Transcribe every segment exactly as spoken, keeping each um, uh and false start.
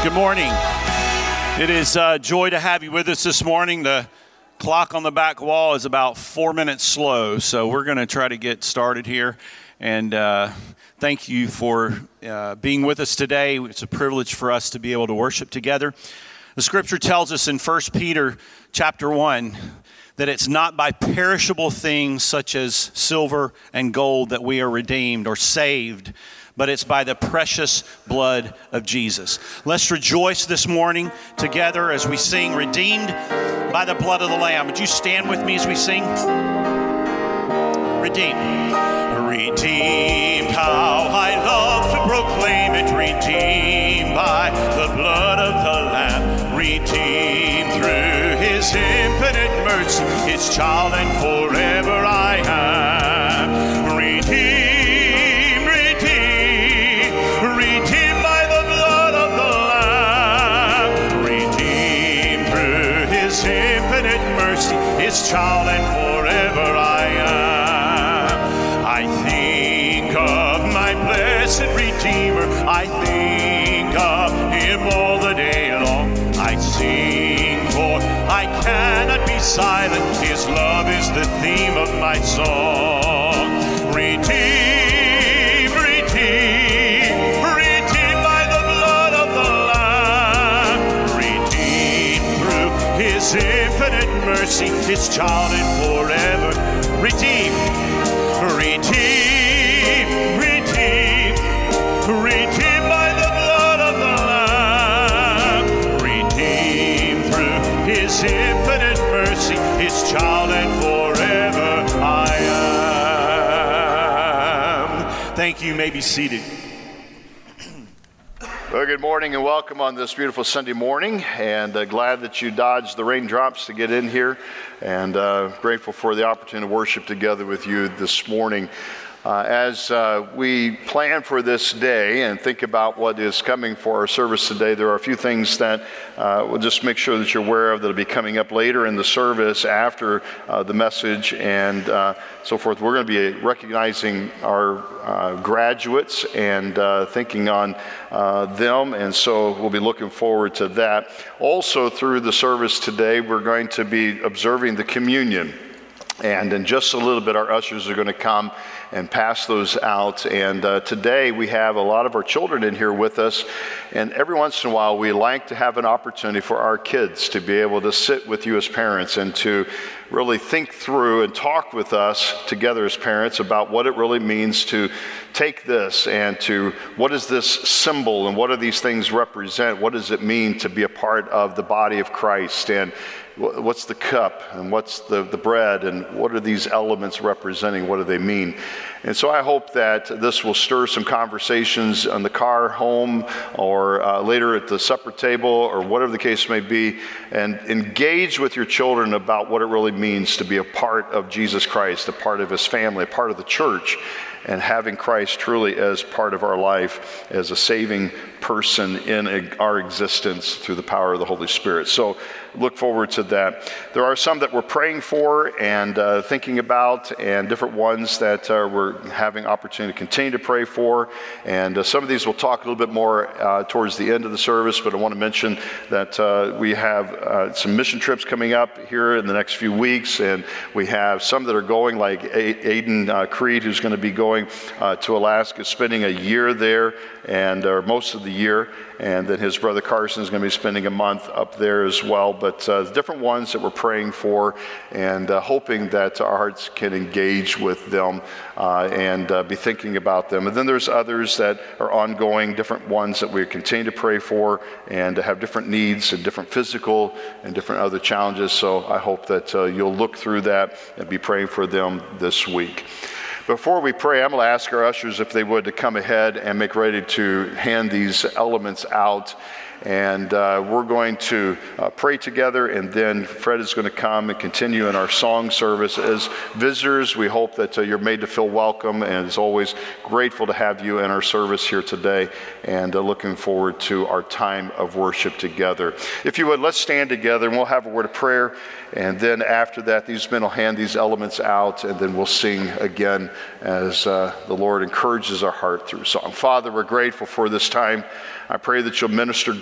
Good morning. It is a joy to have you with us this morning. The clock on the back wall is about four minutes slow, so we're going to try to get started here. And uh, thank you for uh, being with us today. It's a privilege for us to be able to worship together. The scripture tells us in First Peter chapter one that it's not by perishable things such as silver and gold that we are redeemed or saved, but it's by the precious blood of Jesus. Let's rejoice this morning together as we sing, Redeemed by the Blood of the Lamb. Would you stand with me as we sing? Redeemed. Redeemed, how I love to proclaim it. Redeemed by the blood of the Lamb. Redeemed through His infinite mercy. His child and forever I am. Redeemed. His child and forever I am. I think of my blessed Redeemer. I think of Him all the day long. I sing, for I cannot be silent. His love is the theme of my song. Redeemed, redeemed, redeemed by the blood of the Lamb. Redeemed through His infinite mercy, His child and forever. Redeemed, redeemed, redeemed, redeemed by the blood of the Lamb. Redeemed through His infinite mercy, His child and forever I am. Thank you. You may be seated. Well, good morning and welcome on this beautiful Sunday morning, and uh, glad that you dodged the raindrops to get in here, and uh, grateful for the opportunity to worship together with you this morning. Uh, as uh, we plan for this day and think about what is coming for our service today, there are a few things that uh, we'll just make sure that you're aware of that will be coming up later in the service after uh, the message and uh, so forth. We're going to be recognizing our uh, graduates and uh, thinking on uh, them, and so we'll be looking forward to that. Also, through the service today, we're going to be observing the communion. And in just a little bit, our ushers are going to come and pass those out. And uh, today we have a lot of our children in here with us. And every once in a while, we like to have an opportunity for our kids to be able to sit with you as parents and to really think through and talk with us together as parents about what it really means to take this and to what is this symbol and what do these things represent? What does it mean to be a part of the body of Christ? And what's the cup and what's the, the bread and what are these elements representing? What do they mean? And so I hope that this will stir some conversations on the car home or uh, later at the supper table or whatever the case may be, and engage with your children about what it really means to be a part of Jesus Christ, a part of His family, a part of the church, and having Christ truly as part of our life, as a saving person in a, our existence through the power of the Holy Spirit. So look forward to that. There are some that we're praying for and uh, thinking about, and different ones that uh, we're having opportunity to continue to pray for. And uh, some of these we'll talk a little bit more uh, towards the end of the service, but I want to mention that uh, we have uh, some mission trips coming up here in the next few weeks, and we have some that are going, like a- Aiden uh, Creed, who's going to be going uh, to Alaska, spending a year there, and or most of the year, and then his brother Carson is going to be spending a month up there as well. But uh, different ones that we're praying for and uh, hoping that our hearts can engage with them uh, and uh, be thinking about them. And then there's others that are ongoing, different ones that we continue to pray for and have different needs and different physical and different other challenges. So I hope that uh, you'll look through that and be praying for them this week. Before we pray, I'm going to ask our ushers if they would to come ahead and make ready to hand these elements out. And uh, we're going to uh, pray together, and then Fred is going to come and continue in our song service. As visitors, we hope that uh, you're made to feel welcome, and as always, grateful to have you in our service here today, and uh, looking forward to our time of worship together. If you would, let's stand together, and we'll have a word of prayer, and then after that, these men will hand these elements out, and then we'll sing again as uh, the Lord encourages our heart through song. Father, we're grateful for this time. I pray that you'll minister grace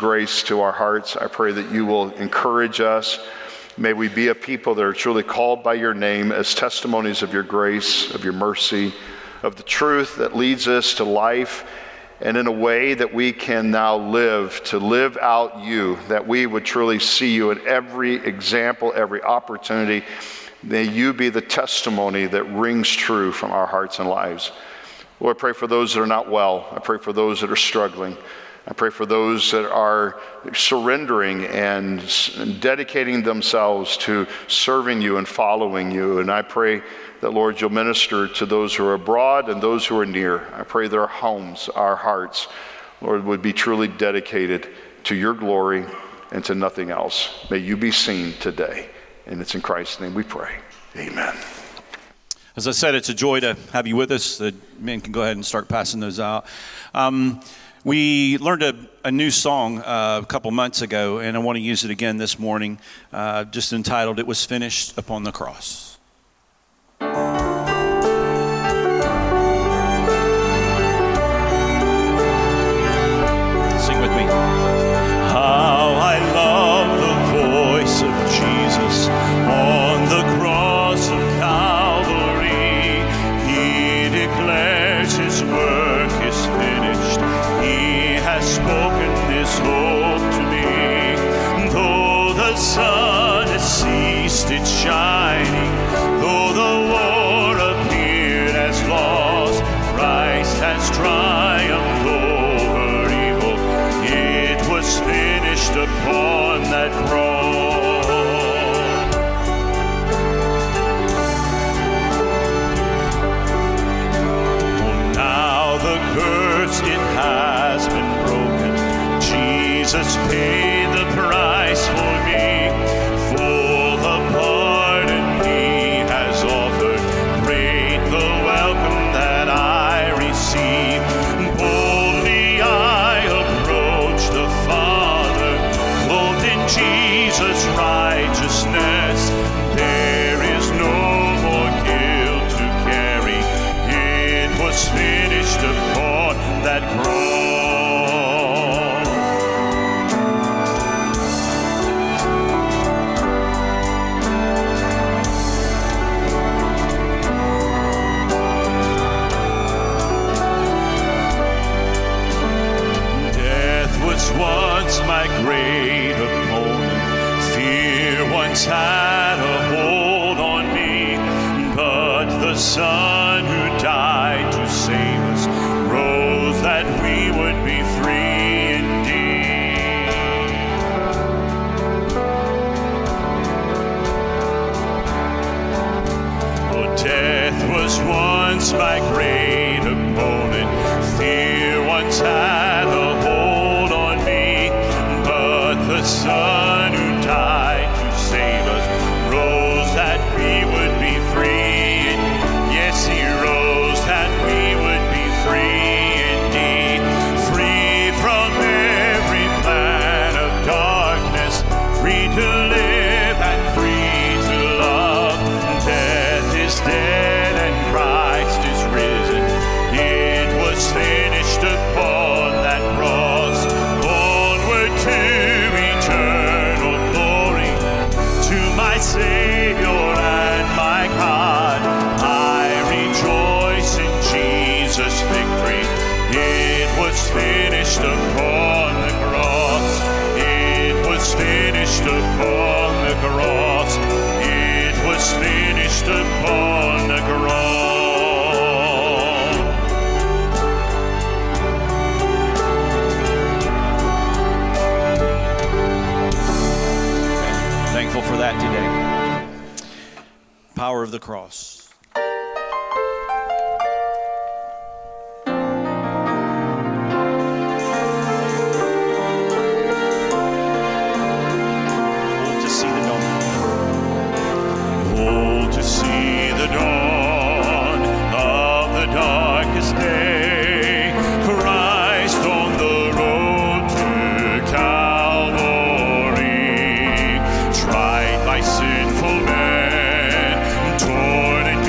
grace to our hearts. I pray that you will encourage us. May we be a people that are truly called by your name as testimonies of your grace, of your mercy, of the truth that leads us to life, and in a way that we can now live, to live out you, that we would truly see you in every example, every opportunity. May you be the testimony that rings true from our hearts and lives. Lord, I pray for those that are not well. I pray for those that are struggling. I pray for those that are surrendering and dedicating themselves to serving you and following you. And I pray that, Lord, you'll minister to those who are abroad and those who are near. I pray that our homes, our hearts, Lord, would be truly dedicated to your glory and to nothing else. May you be seen today. And it's in Christ's name we pray. Amen. As I said, it's a joy to have you with us. The men can go ahead and start passing those out. Um, we learned a, a new song uh, a couple months ago, and I want to use it again this morning, uh, just entitled, "It Was Finished Upon the Cross." Sing with me. How I love the voice of Jesus on the cross of Calvary. He declares his work is finished. He has spoken this hope to me. Though the sun has ceased its shining, though the war appeared as lost, Christ has triumphed over evil. It was finished upon that cross. Oh, now the curse, it has been broken. Jesus paid the price for me. For the pardon he has offered, great the welcome that I receive. Boldly I approach the Father, clothed in Jesus' righteousness. There is no more guilt to carry. It was finished upon that cross. Death was once my great opponent. Fear once had a hold on me, but the Son who died to save us rose that we would be free indeed. Oh, death was once my great opponent. Fear once had a hold on me, but the Son who died to save us rose that we would be free. And yes, he rose that we would be free indeed. Free from every plan of darkness, free to live and free to love. Death is dead and Christ is risen. It was finished upon that cross. Onward to eternal glory, to my Savior and my God. I rejoice in Jesus' victory. It was finished upon the cross. It was finished upon the cross. It was finished upon the cross. Thankful for that today. Power of the cross. Oh, to see the dawn. Oh, to see the dawn of the darkest day. Christ on the road to Calvary, tried by sinful men, torn and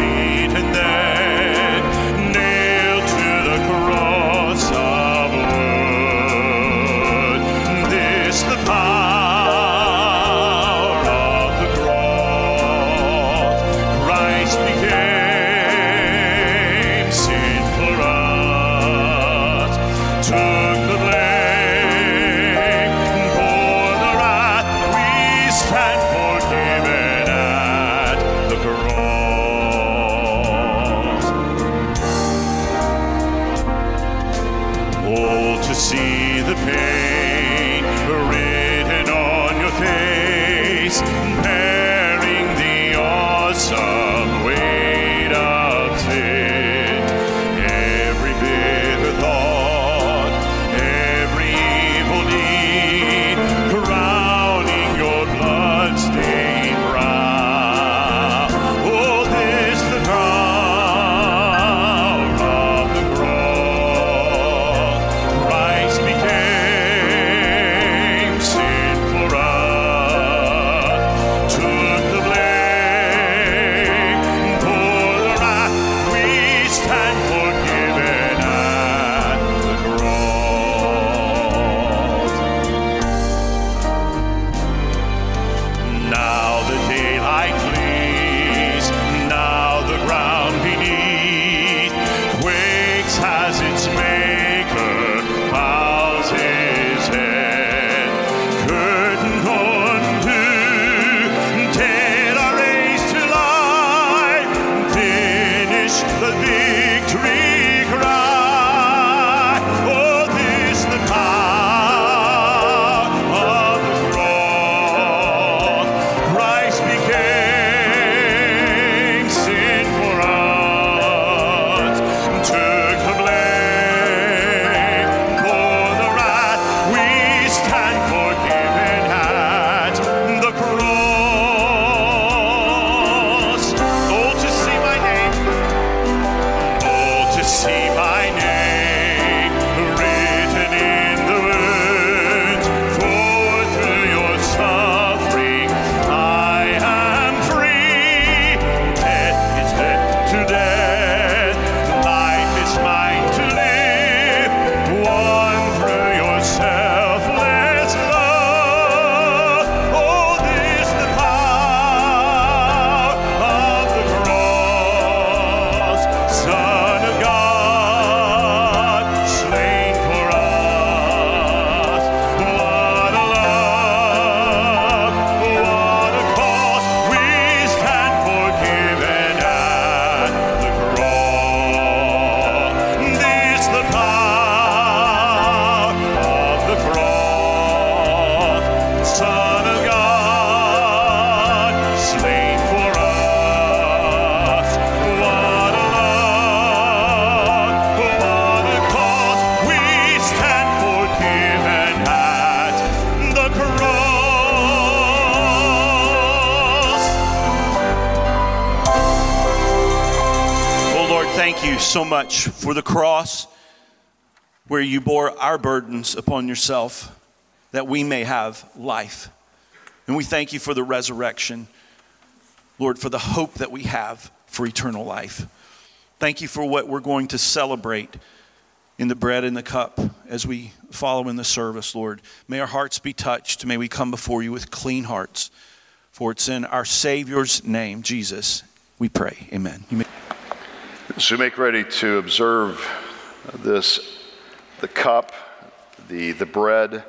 so much for the cross where you bore our burdens upon yourself that we may have life. And we thank you for the resurrection, Lord, for the hope that we have for eternal life. Thank you for what we're going to celebrate in the bread and the cup as we follow in the service, Lord. May our hearts be touched. May we come before you with clean hearts. For it's in our Savior's name, Jesus, we pray. Amen. You may- As we make ready to observe this, the cup, the, the bread,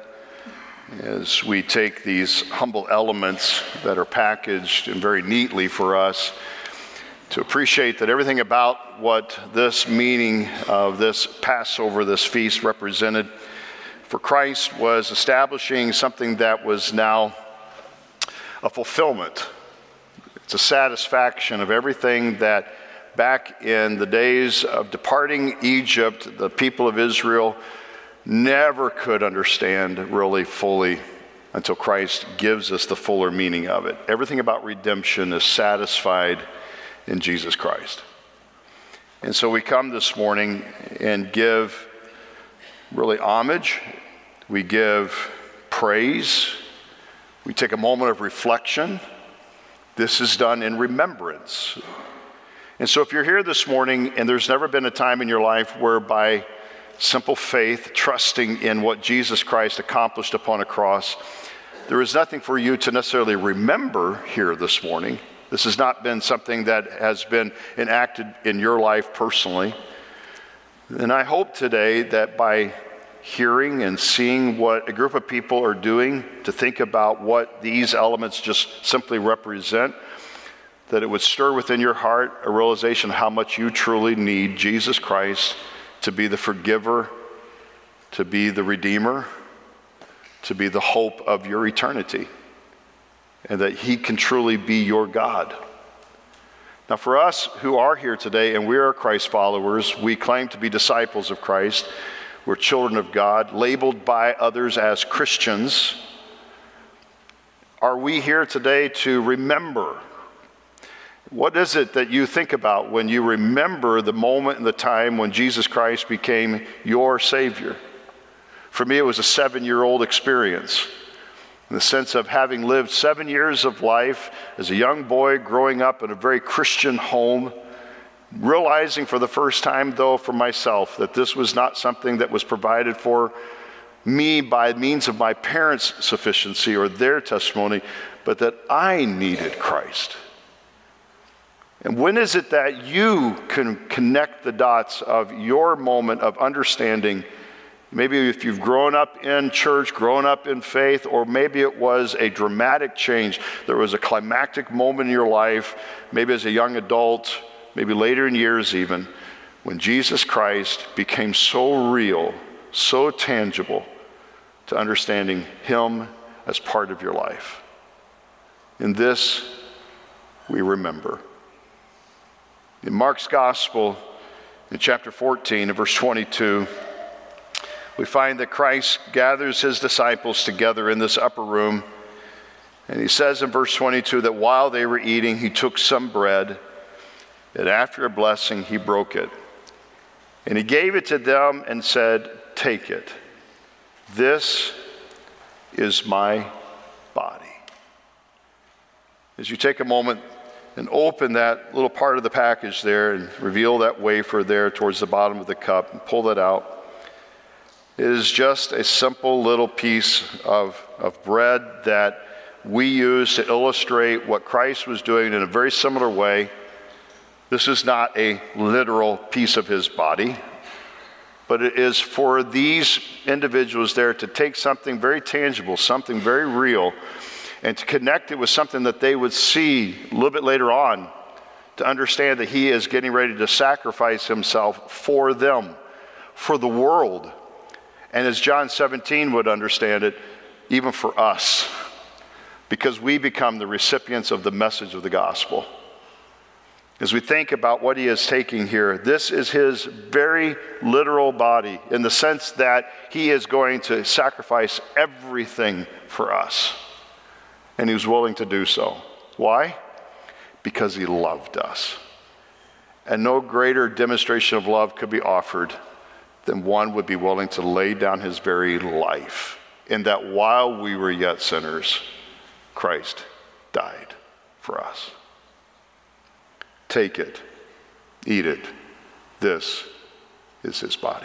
as we take these humble elements that are packaged and very neatly for us, to appreciate that everything about what this meaning of this Passover, this feast represented for Christ was establishing something that was now a fulfillment. It's a satisfaction of everything that back in the days of departing Egypt, the people of Israel never could understand really fully until Christ gives us the fuller meaning of it. Everything about redemption is satisfied in Jesus Christ. And so we come this morning and give really homage. We give praise. We take a moment of reflection. This is done in remembrance. And so if you're here this morning and there's never been a time in your life where by simple faith, trusting in what Jesus Christ accomplished upon a cross, there is nothing for you to necessarily remember here this morning. This has not been something that has been enacted in your life personally. And I hope today that by hearing and seeing what a group of people are doing to think about what these elements just simply represent, that it would stir within your heart a realization of how much you truly need Jesus Christ to be the forgiver, to be the redeemer, to be the hope of your eternity, and that he can truly be your God. Now for us who are here today and we are Christ followers, we claim to be disciples of Christ, we're children of God, labeled by others as Christians. Are we here today to remember? What is it that you think about when you remember the moment and the time when Jesus Christ became your Savior? For me, it was a seven-year-old experience, in the sense of having lived seven years of life as a young boy growing up in a very Christian home, realizing for the first time, though, for myself, that this was not something that was provided for me by means of my parents' sufficiency or their testimony, but that I needed Christ. And when is it that you can connect the dots of your moment of understanding? Maybe if you've grown up in church, grown up in faith, or maybe it was a dramatic change. There was a climactic moment in your life, maybe as a young adult, maybe later in years even, when Jesus Christ became so real, so tangible to understanding him as part of your life. In this, we remember. In Mark's Gospel, in chapter fourteen, and verse twenty-two, we find that Christ gathers his disciples together in this upper room, and he says in verse twenty-two that while they were eating, he took some bread, and after a blessing, he broke it. And he gave it to them and said, "Take it. This is my body." As you take a moment and open that little part of the package there and reveal that wafer there towards the bottom of the cup and pull that out, it is just a simple little piece of, of bread that we use to illustrate what Christ was doing in a very similar way. This is not a literal piece of his body, but it is for these individuals there to take something very tangible, something very real, and to connect it with something that they would see a little bit later on, to understand that he is getting ready to sacrifice himself for them, for the world. And as John seventeen would understand it, even for us, because we become the recipients of the message of the gospel. As we think about what he is taking here, this is his very literal body, in the sense that he is going to sacrifice everything for us. And he was willing to do so. Why? Because he loved us. And no greater demonstration of love could be offered than one would be willing to lay down his very life, in that while we were yet sinners, Christ died for us. Take it, eat it. This is his body.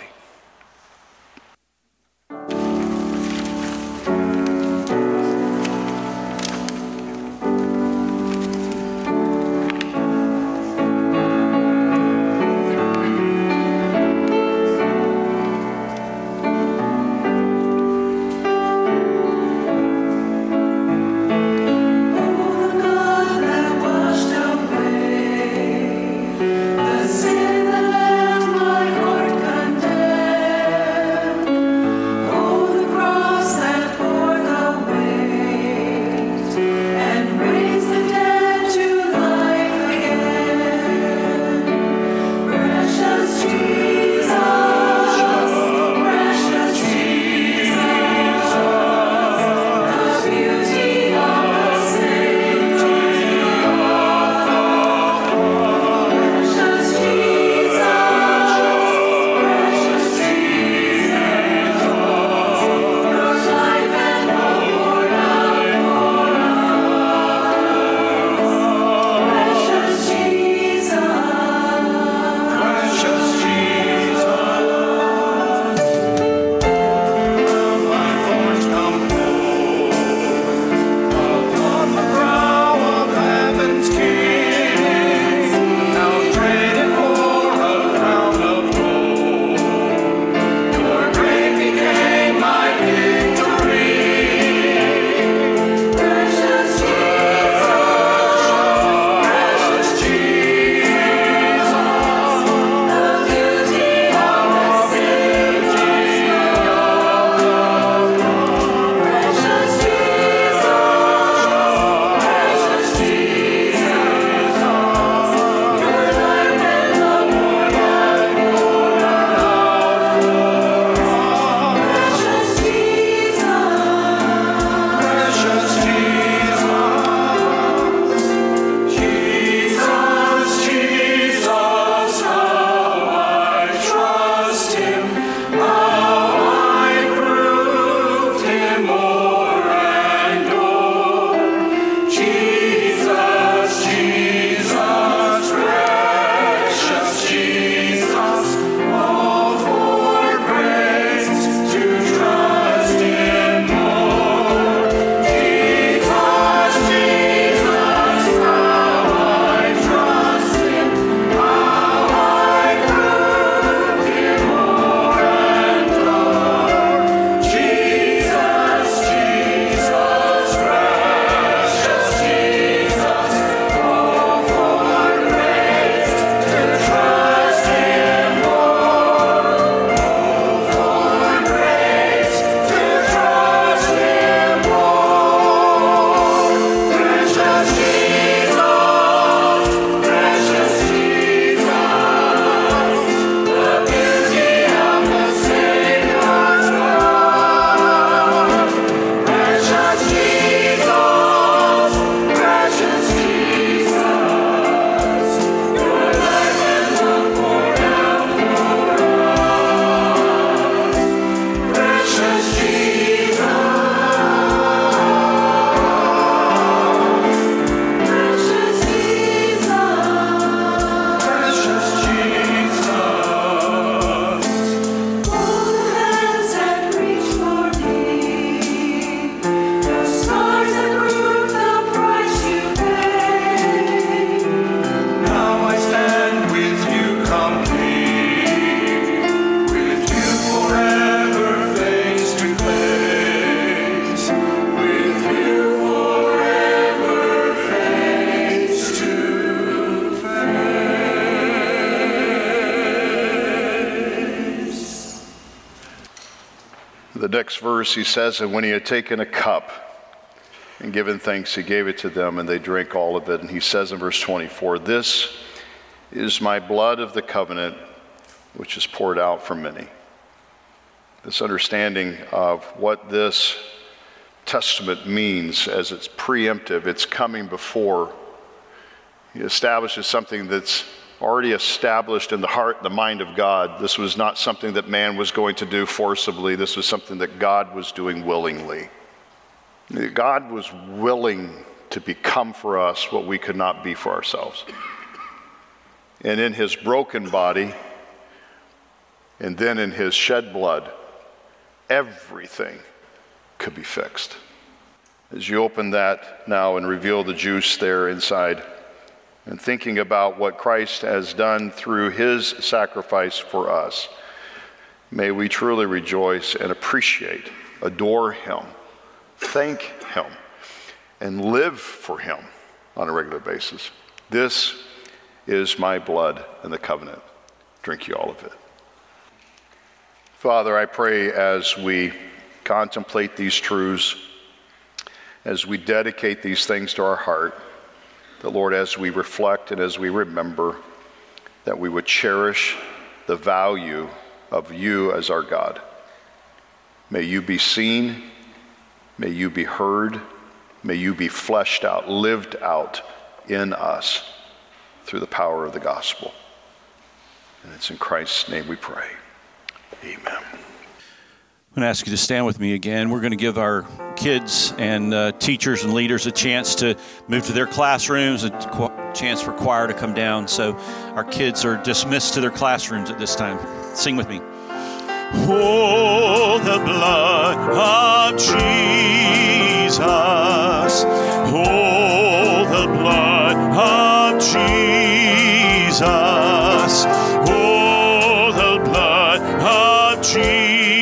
The next verse, he says, and when he had taken a cup and given thanks, he gave it to them, and they drank all of it. And he says in verse twenty-four, this is my blood of the covenant, which is poured out for many. This understanding of what this testament means as it's preemptive, it's coming before. He establishes something that's already established in the heart and the mind of God. This was not something that man was going to do forcibly. This was something that God was doing willingly. God was willing to become for us what we could not be for ourselves. And in his broken body, and then in his shed blood, everything could be fixed. As you open that now and reveal the juice there inside, and thinking about what Christ has done through his sacrifice for us, may we truly rejoice and appreciate, adore him, thank him, and live for him on a regular basis. This is my blood in the covenant. Drink ye all of it. Father, I pray as we contemplate these truths, as we dedicate these things to our heart, that Lord, as we reflect and as we remember, that we would cherish the value of you as our God. May you be seen, may you be heard, may you be fleshed out, lived out in us through the power of the gospel. And it's in Christ's name we pray. Amen. I'm going to ask you to stand with me again. We're going to give our kids and uh, teachers and leaders a chance to move to their classrooms, a qu- chance for choir to come down. So our kids are dismissed to their classrooms at this time. Sing with me. Oh, the blood of Jesus. Oh, the blood of Jesus. Oh, the blood of Jesus.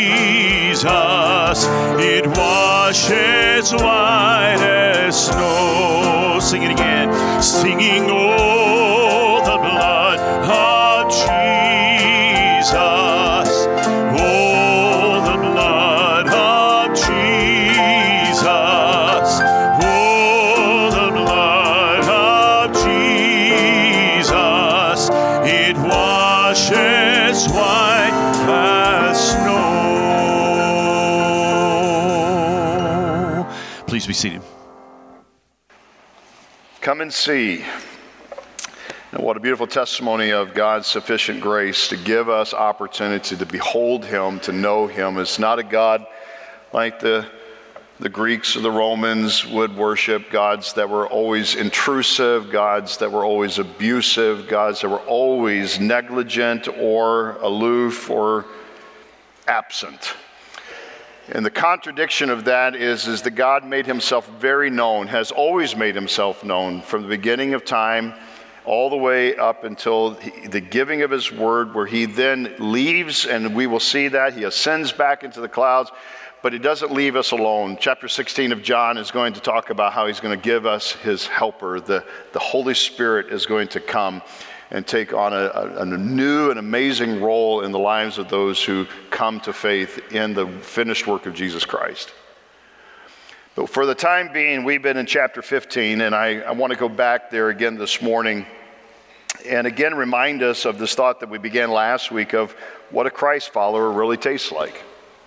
It washes white as snow. Sing it again. Singing, oh, the blood of Jesus. Oh, the blood of Jesus. Oh, the blood of Jesus. It washes white as snow. Please be seated. Come and see. And what a beautiful testimony of God's sufficient grace to give us opportunity to behold him, to know him. It's not a God like the, the Greeks or the Romans would worship, gods that were always intrusive, gods that were always abusive, gods that were always negligent or aloof or absent. And the contradiction of that is, is that God made himself very known, has always made himself known from the beginning of time all the way up until he, the giving of his word, where he then leaves, and we will see that. He ascends back into the clouds, but he doesn't leave us alone. Chapter sixteen of John is going to talk about how he's going to give us his helper. The, the Holy Spirit is going to come and take on a, a, a new and amazing role in the lives of those who come to faith in the finished work of Jesus Christ. But for the time being, we've been in chapter fifteen, and I, I want to go back there again this morning and again remind us of this thought that we began last week of what a Christ follower really tastes like.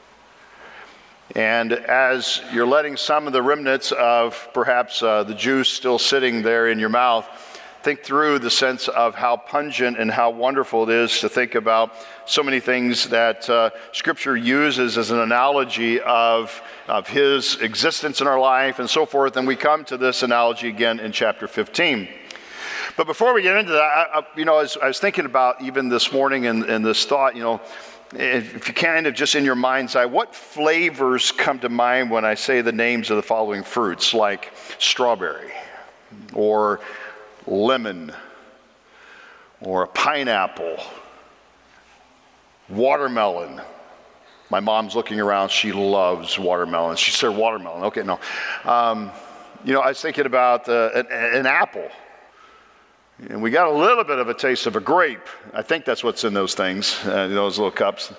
And as you're letting some of the remnants of perhaps uh, the juice still sitting there in your mouth, think through the sense of how pungent and how wonderful it is to think about so many things that uh, Scripture uses as an analogy of, of his existence in our life and so forth. And we come to this analogy again in chapter fifteen. But before we get into that, I, I, you know, as I was thinking about even this morning and, and this thought, you know, if you kind of just in your mind's eye, what flavors come to mind when I say the names of the following fruits, like strawberry or lemon, or a pineapple, watermelon. My mom's looking around, she loves watermelon. She said watermelon, okay, no. Um, you know, I was thinking about uh, an, an apple. And we got a little bit of a taste of a grape. I think that's what's in those things, uh, those little cups.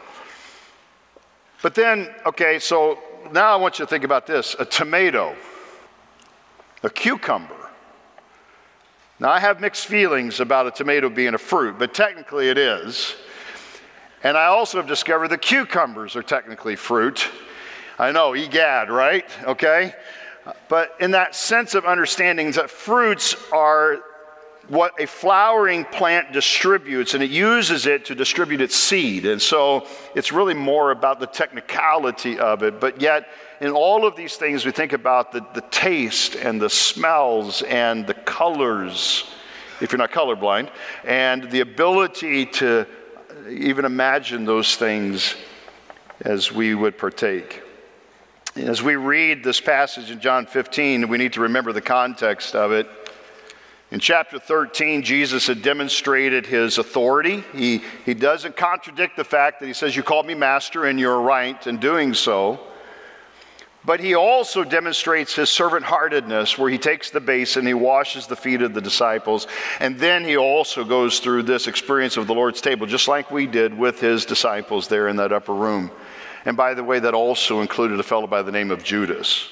But then, okay, so now I want you to think about this. A tomato, a cucumber. Now, I have mixed feelings about a tomato being a fruit, but technically it is. And I also have discovered that cucumbers are technically fruit. I know, egad, right? Okay? But in that sense of understanding that fruits are what a flowering plant distributes, and it uses it to distribute its seed. And so it's really more about the technicality of it. But yet, in all of these things, we think about the, the taste and the smells and the colors, if you're not colorblind, and the ability to even imagine those things as we would partake. As we read this passage in John fifteen, we need to remember the context of it. In chapter thirteen, Jesus had demonstrated his authority. He, he doesn't contradict the fact that he says, you called me master and you're right in doing so. But he also demonstrates his servant-heartedness, where he takes the basin, he washes the feet of the disciples, and then he also goes through this experience of the Lord's table, just like we did with his disciples there in that upper room. And by the way, that also included a fellow by the name of Judas.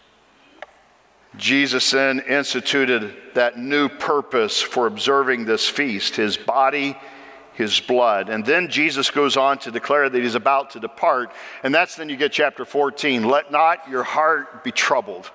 Jesus then instituted that new purpose for observing this feast, his body, his blood. And then Jesus goes on to declare that he's about to depart. And that's then you get chapter fourteen. Let not your heart be troubled.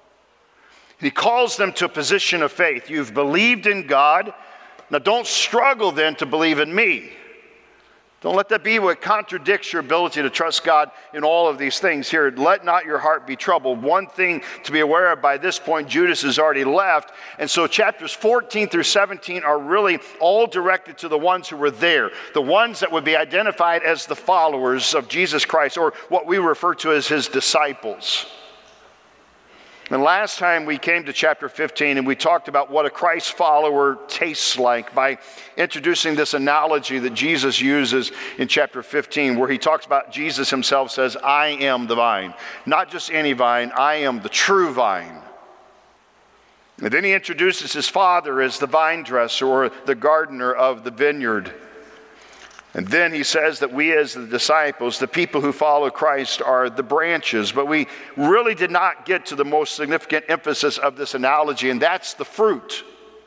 He calls them to a position of faith. You've believed in God. Now don't struggle then to believe in me. Don't let that be what contradicts your ability to trust God in all of these things here. Let not your heart be troubled. One thing to be aware of, by this point, Judas has already left. And so chapters fourteen through seventeen are really all directed to the ones who were there, the ones that would be identified as the followers of Jesus Christ, or what we refer to as his disciples. And last time we came to chapter fifteen and we talked about what a Christ follower tastes like by introducing this analogy that Jesus uses in chapter fifteen, where he talks about Jesus himself says, I am the vine. Not just any vine, I am the true vine. And then he introduces his Father as the vine dresser or the gardener of the vineyard. And then he says that we as the disciples, the people who follow Christ, are the branches. But we really did not get to the most significant emphasis of this analogy, and that's the fruit.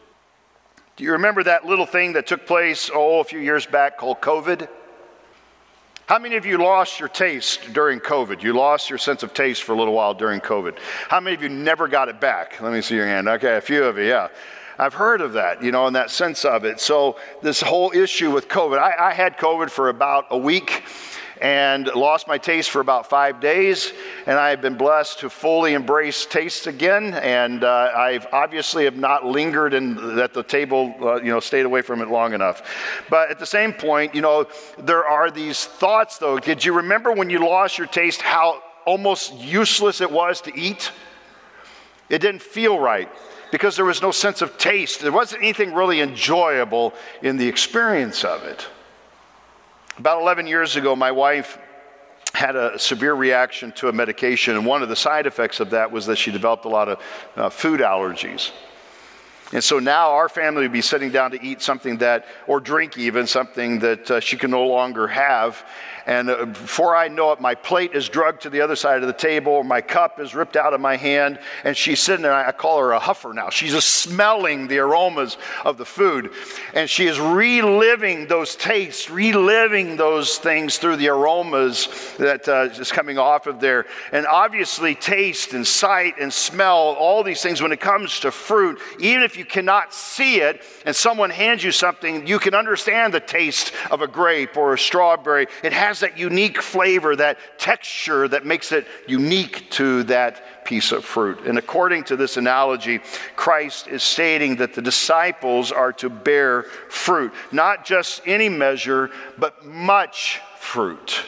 Do you remember that little thing that took place, oh, a few years back called COVID? How many of you lost your taste during COVID? You lost your sense of taste for a little while during COVID. How many of you never got it back? Let me see your hand. Okay, a few of you, yeah. I've heard of that, you know, in that sense of it. So this whole issue with COVID, I, I had COVID for about a week and lost my taste for about five days. And I have been blessed to fully embrace taste again. And uh, I've obviously have not lingered in, at the table, uh, you know, stayed away from it long enough. But at the same point, you know, there are these thoughts, though. Did you remember when you lost your taste, how almost useless it was to eat? It didn't feel right, because there was no sense of taste. There wasn't anything really enjoyable in the experience of it. About eleven years ago, my wife had a severe reaction to a medication, and one of the side effects of that was that she developed a lot of uh, food allergies. And so now our family would be sitting down to eat something that, or drink even, something that uh, she can no longer have. And uh, before I know it, my plate is dragged to the other side of the table, my cup is ripped out of my hand, and she's sitting there. I call her a huffer now. She's just smelling the aromas of the food. And she is reliving those tastes, reliving those things through the aromas that uh, is coming off of there. And obviously taste and sight and smell, all these things when it comes to fruit, even if you cannot see it and someone hands you something, you can understand the taste of a grape or a strawberry. It has that unique flavor, that texture that makes it unique to that piece of fruit. And according to this analogy, Christ is stating that the disciples are to bear fruit. Not just any measure, but much fruit.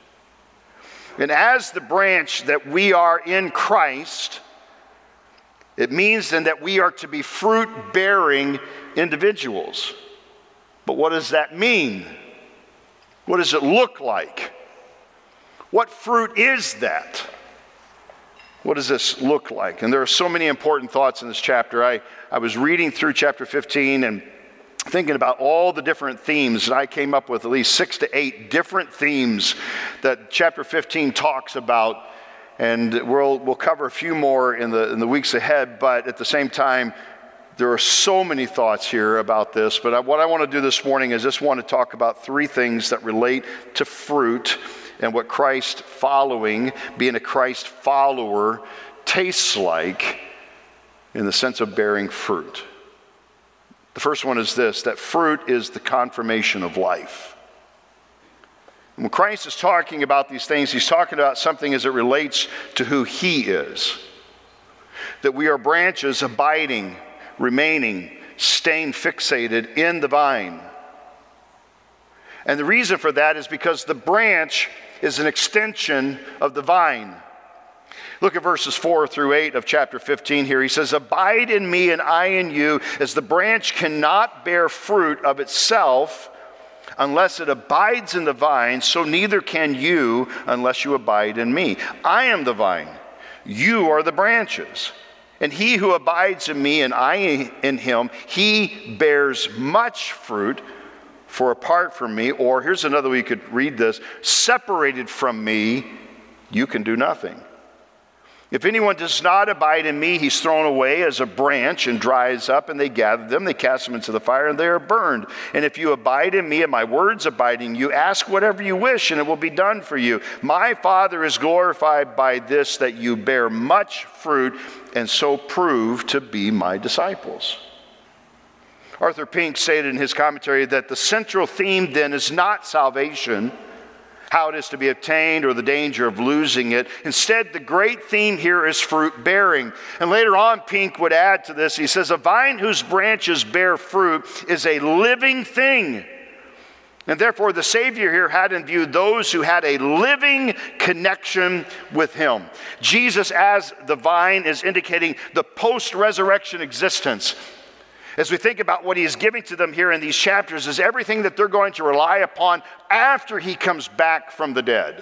And as the branch that we are in Christ, it means then that we are to be fruit-bearing individuals. But what does that mean? What does it look like? What fruit is that? What does this look like? And there are so many important thoughts in this chapter. I, I was reading through chapter fifteen and thinking about all the different themes, and I came up with at least six to eight different themes that chapter fifteen talks about. And we'll, we'll cover a few more in the, in the weeks ahead, but at the same time, there are so many thoughts here about this. But I, what I want to do this morning is just want to talk about three things that relate to fruit and what Christ following, being a Christ follower, tastes like in the sense of bearing fruit. The first one is this, that fruit is the confirmation of life. When Christ is talking about these things, he's talking about something as it relates to who he is. That we are branches abiding, remaining, staying fixated in the vine. And the reason for that is because the branch is an extension of the vine. Look at verses four through eight of chapter fifteen here. He says, abide in me and I in you, as the branch cannot bear fruit of itself unless it abides in the vine, so neither can you unless you abide in me. I am the vine, you are the branches. And he who abides in me and I in him, he bears much fruit, for apart from me, or here's another way you could read this, separated from me, you can do nothing. If anyone does not abide in me, he's thrown away as a branch and dries up, and they gather them, they cast them into the fire, and they are burned. And if you abide in me and my words abide in you, ask whatever you wish, and it will be done for you. My Father is glorified by this, that you bear much fruit, and so prove to be my disciples. Arthur Pink stated in his commentary that the central theme then is not salvation, how it is to be obtained, or the danger of losing it. Instead, the great theme here is fruit bearing. And later on, Pink would add to this, he says, a vine whose branches bear fruit is a living thing. And therefore, the Savior here had in view those who had a living connection with him. Jesus, as the vine, is indicating the post-resurrection existence. As we think about what he is giving to them here in these chapters, is everything that they're going to rely upon after he comes back from the dead.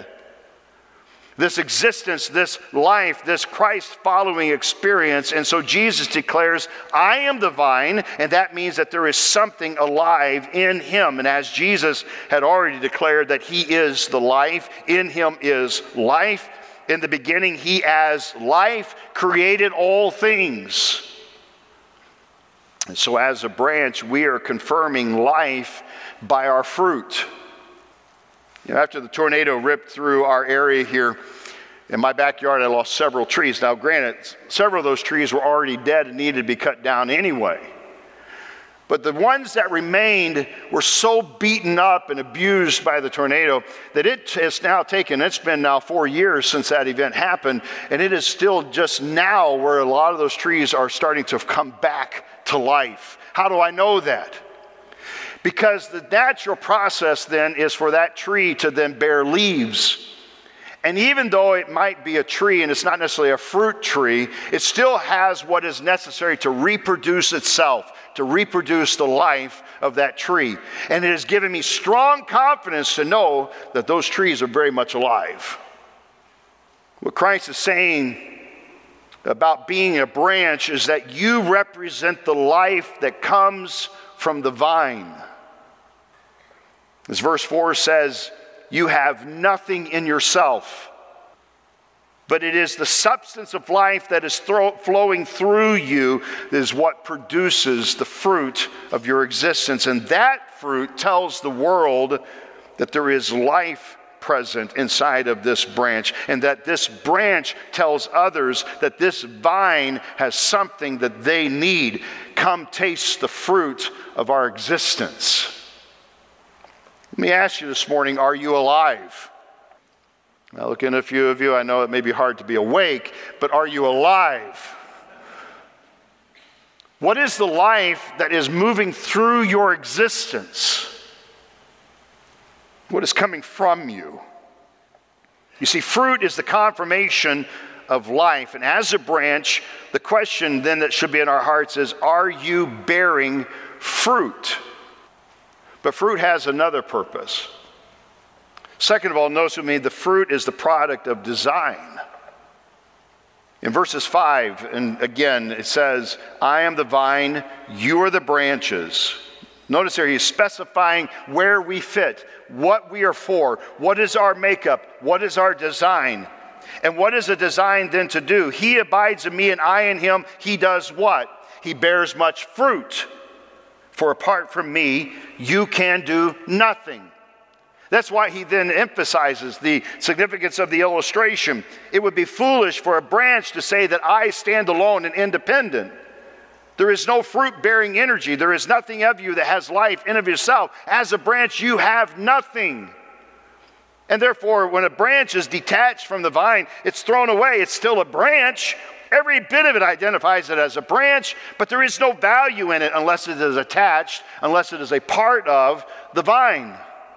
This existence, this life, this Christ-following experience. And so Jesus declares, I am the vine, and that means that there is something alive in him. And as Jesus had already declared that he is the life, in him is life. In the beginning, he as life created all things. And so as a branch, we are confirming life by our fruit. You know, after the tornado ripped through our area here, in my backyard, I lost several trees. Now, granted, several of those trees were already dead and needed to be cut down anyway. But the ones that remained were so beaten up and abused by the tornado that it has now taken, it's been now four years since that event happened, and it is still just now where a lot of those trees are starting to come back to life. How do I know that? Because the natural process then is for that tree to then bear leaves. And even though it might be a tree and it's not necessarily a fruit tree, it still has what is necessary to reproduce itself, to reproduce the life of that tree. And it has given me strong confidence to know that those trees are very much alive. What Christ is saying about being a branch is that you represent the life that comes from the vine. As verse four says, you have nothing in yourself, but it is the substance of life that is thro- flowing through you that is what produces the fruit of your existence. And that fruit tells the world that there is life present inside of this branch, and that this branch tells others that this vine has something that they need. Come taste the fruit of our existence. Let me ask you this morning, are you alive? Now, looking at a few of you, I know it may be hard to be awake, but are you alive? What is the life that is moving through your existence? What is coming from you? You see, fruit is the confirmation of life. And as a branch, the question then that should be in our hearts is, are you bearing fruit? But fruit has another purpose. Second of all, notice with me, the fruit is the product of design. In verses five, and again, it says, I am the vine, you are the branches. Notice here, he's specifying where we fit, what we are for, what is our makeup, what is our design. And what is a design then to do? He abides in me and I in him. He does what? He bears much fruit. For apart from me, you can do nothing. That's why he then emphasizes the significance of the illustration. It would be foolish for a branch to say that I stand alone and independent. There is no fruit-bearing energy. There is nothing of you that has life in of yourself. As a branch, you have nothing. And therefore, when a branch is detached from the vine, it's thrown away. It's still a branch. Every bit of it identifies it as a branch, but there is no value in it unless it is attached, unless it is a part of the vine.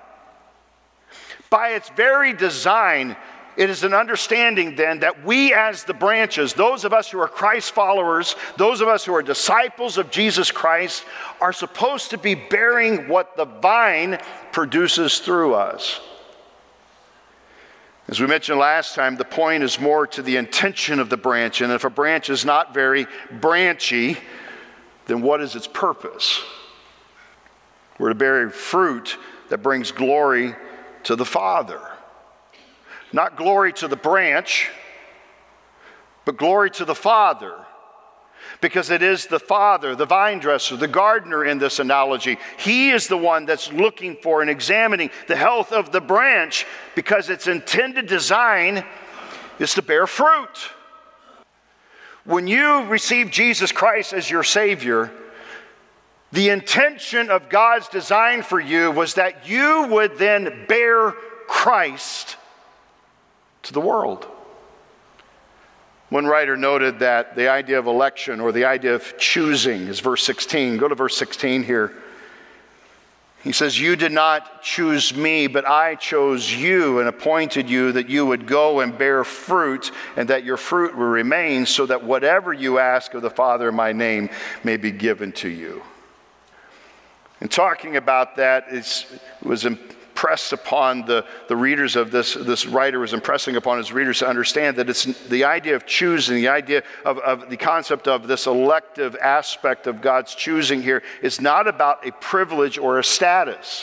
By its very design, it is an understanding then that we as the branches, those of us who are Christ followers, those of us who are disciples of Jesus Christ, are supposed to be bearing what the vine produces through us. As we mentioned last time, the point is more to the intention of the branch. And if a branch is not very branchy, then what is its purpose? We're to bear fruit that brings glory to the Father. Not glory to the branch, but glory to the Father. Because it is the Father, the vine dresser, the gardener in this analogy. He is the one that's looking for and examining the health of the branch because its intended design is to bear fruit. When you receive Jesus Christ as your Savior, the intention of God's design for you was that you would then bear Christ to the world. One writer noted that the idea of election or the idea of choosing is verse sixteen. Go to verse sixteen here. He says, "You did not choose me, but I chose you and appointed you that you would go and bear fruit and that your fruit will remain so that whatever you ask of the Father in my name may be given to you." And talking about that, it was impressed upon the, the readers of this, this writer was impressing upon his readers to understand that it's the idea of choosing, the idea of, of the concept of this elective aspect of God's choosing here is not about a privilege or a status.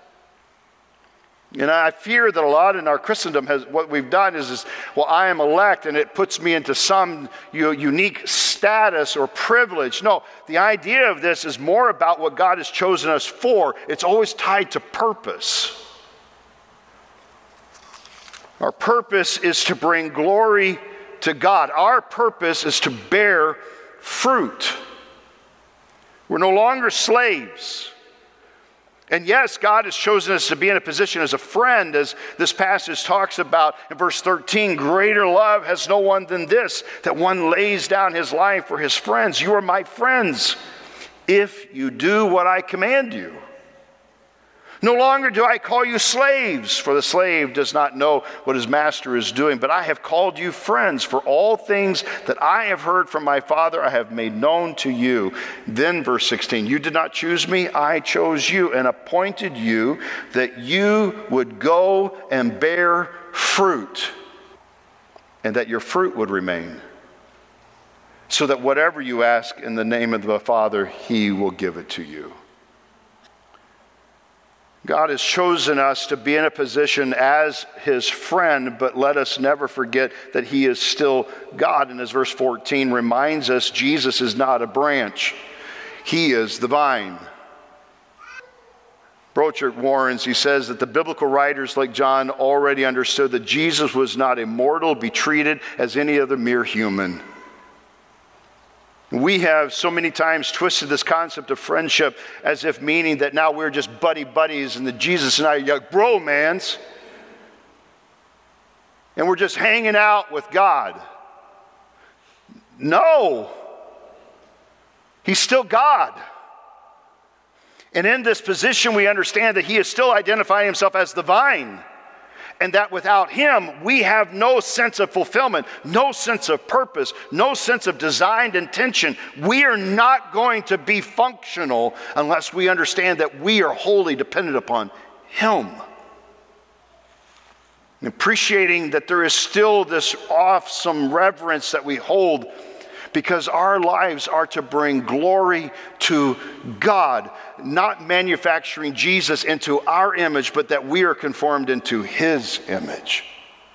And I fear that a lot in our Christendom has, what we've done is, is, well, I am elect and it puts me into some you know, unique status or privilege. No, the idea of this is more about what God has chosen us for. It's always tied to purpose. Our purpose is to bring glory to God. Our purpose is to bear fruit. We're no longer slaves. And yes, God has chosen us to be in a position as a friend, as this passage talks about in verse thirteen, greater love has no one than this, that one lays down his life for his friends. You are my friends if you do what I command you. No longer do I call you slaves, for the slave does not know what his master is doing, but I have called you friends, for all things that I have heard from my Father I have made known to you. Then verse sixteen, you did not choose me, I chose you and appointed you that you would go and bear fruit, and that your fruit would remain, so that whatever you ask in the name of the Father, he will give it to you. God has chosen us to be in a position as his friend, but let us never forget that he is still God. And as verse fourteen reminds us, Jesus is not a branch. He is the vine. Brochert warns, he says that the biblical writers like John already understood that Jesus was not immortal, be treated as any other mere human. We have so many times twisted this concept of friendship as if meaning that now we're just buddy-buddies and that Jesus and I are like bro-mans. And we're just hanging out with God. No. He's still God. And in this position we understand that he is still identifying himself as the vine. And that without him, we have no sense of fulfillment, no sense of purpose, no sense of designed intention. We are not going to be functional unless we understand that we are wholly dependent upon him. And appreciating that there is still this awesome reverence that we hold because our lives are to bring glory to God, not manufacturing Jesus into our image, but that we are conformed into his image.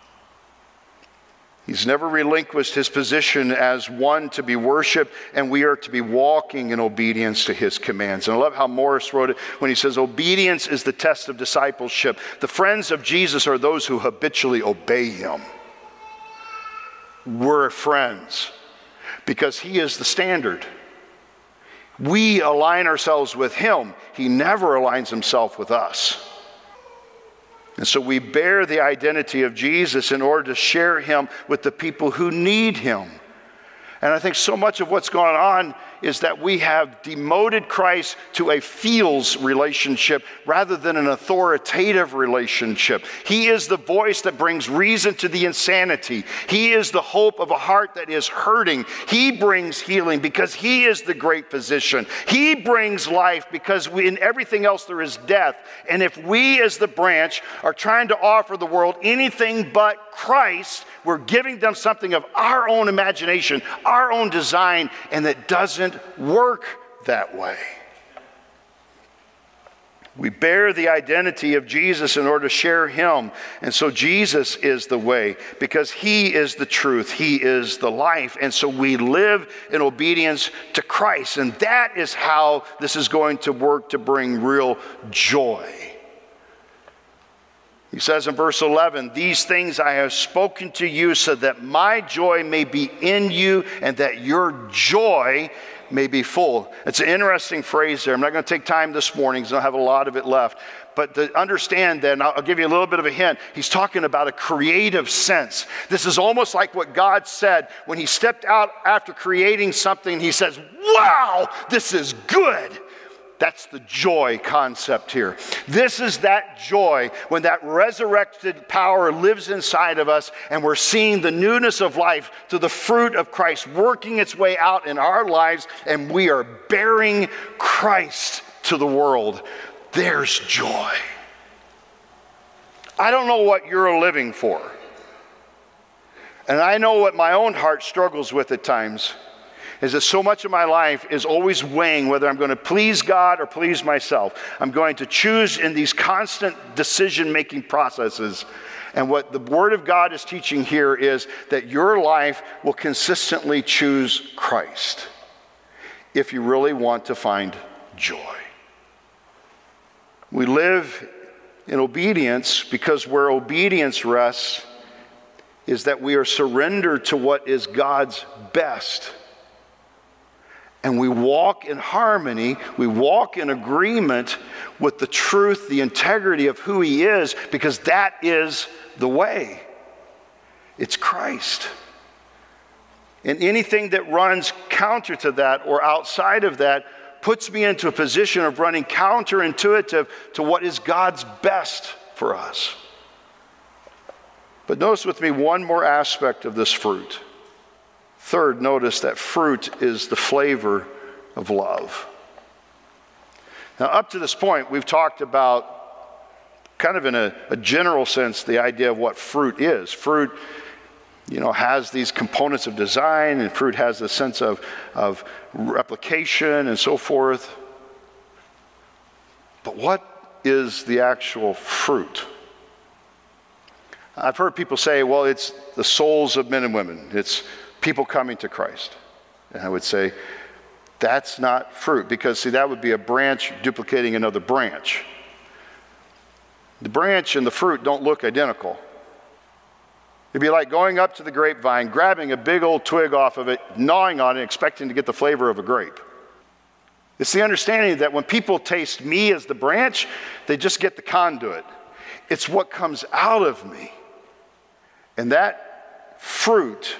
He's never relinquished his position as one to be worshiped, and we are to be walking in obedience to his commands. And I love how Morris wrote it when he says, obedience is the test of discipleship. The friends of Jesus are those who habitually obey him. We're friends because he is the standard. We align ourselves with him. He never aligns himself with us. And so we bear the identity of Jesus in order to share him with the people who need him. And I think so much of what's going on is that we have demoted Christ to a feels relationship rather than an authoritative relationship. He is the voice that brings reason to the insanity. He is the hope of a heart that is hurting. He brings healing because he is the great physician. He brings life because we, in everything else there is death. And if we as the branch are trying to offer the world anything but Christ, we're giving them something of our own imagination, our own design, and that doesn't work that way. We bear the identity of Jesus in order to share him. And so Jesus is the way because he is the truth. He is the life. And so we live in obedience to Christ. And that is how this is going to work to bring real joy. He says in verse eleven, these things I have spoken to you so that my joy may be in you and that your joy may be full. It's an interesting phrase there. I'm not going to take time this morning because I don't have a lot of it left. But to understand that, and I'll give you a little bit of a hint, he's talking about a creative sense. This is almost like what God said when he stepped out after creating something. He says, wow, this is good. That's the joy concept here. This is that joy when that resurrected power lives inside of us and we're seeing the newness of life to the fruit of Christ working its way out in our lives, and we are bearing Christ to the world. There's joy. I don't know what you're living for. And I know what my own heart struggles with at times. Is that so much of my life is always weighing whether I'm going to please God or please myself. I'm going to choose in these constant decision-making processes. And what the Word of God is teaching here is that your life will consistently choose Christ if you really want to find joy. We live in obedience because where obedience rests is that we are surrendered to what is God's best. And we walk in harmony, we walk in agreement with the truth, the integrity of who he is, because that is the way. It's Christ. And anything that runs counter to that or outside of that puts me into a position of running counterintuitive to what is God's best for us. But notice with me one more aspect of this fruit. Third, notice that fruit is the flavor of love. Now, up to this point, we've talked about, kind of in a, a general sense, the idea of what fruit is. Fruit, you know, has these components of design, and fruit has a sense of, of replication and so forth. But what is the actual fruit? I've heard people say, well, it's the souls of men and women. It's people coming to Christ. And I would say, that's not fruit, because see, that would be a branch duplicating another branch. The branch and the fruit don't look identical. It'd be like going up to the grapevine, grabbing a big old twig off of it, gnawing on it, expecting to get the flavor of a grape. It's the understanding that when people taste me as the branch, they just get the conduit. It's what comes out of me. And that fruit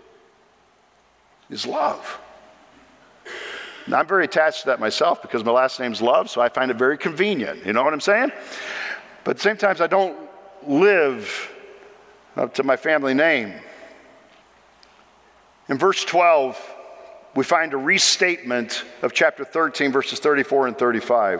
is love. Now, I'm very attached to that myself because my last name's Love, so I find it very convenient. You know what I'm saying? But at the same time, I don't live up to my family name. In verse twelve, we find a restatement of chapter thirteen, verses thirty-four and thirty-five.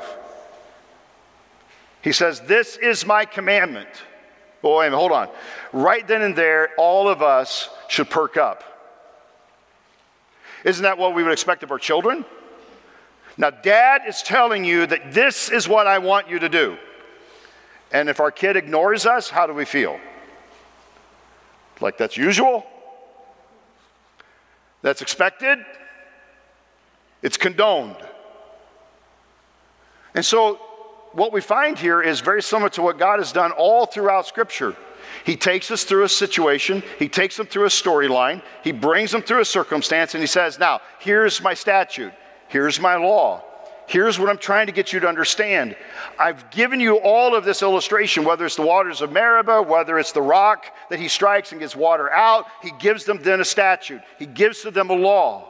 He says, "This is my commandment." Oh, wait a minute, hold on. Right then and there, all of us should perk up. Isn't that what we would expect of our children? Now, Dad is telling you that this is what I want you to do. And if our kid ignores us, how do we feel? Like that's usual? That's expected? It's condoned. And so what we find here is very similar to what God has done all throughout Scripture. He takes us through a situation, he takes them through a storyline, he brings them through a circumstance, and he says, now, here's my statute. Here's my law. Here's what I'm trying to get you to understand. I've given you all of this illustration, whether it's the waters of Meribah, whether it's the rock that he strikes and gets water out. He gives them then a statute. He gives to them a law.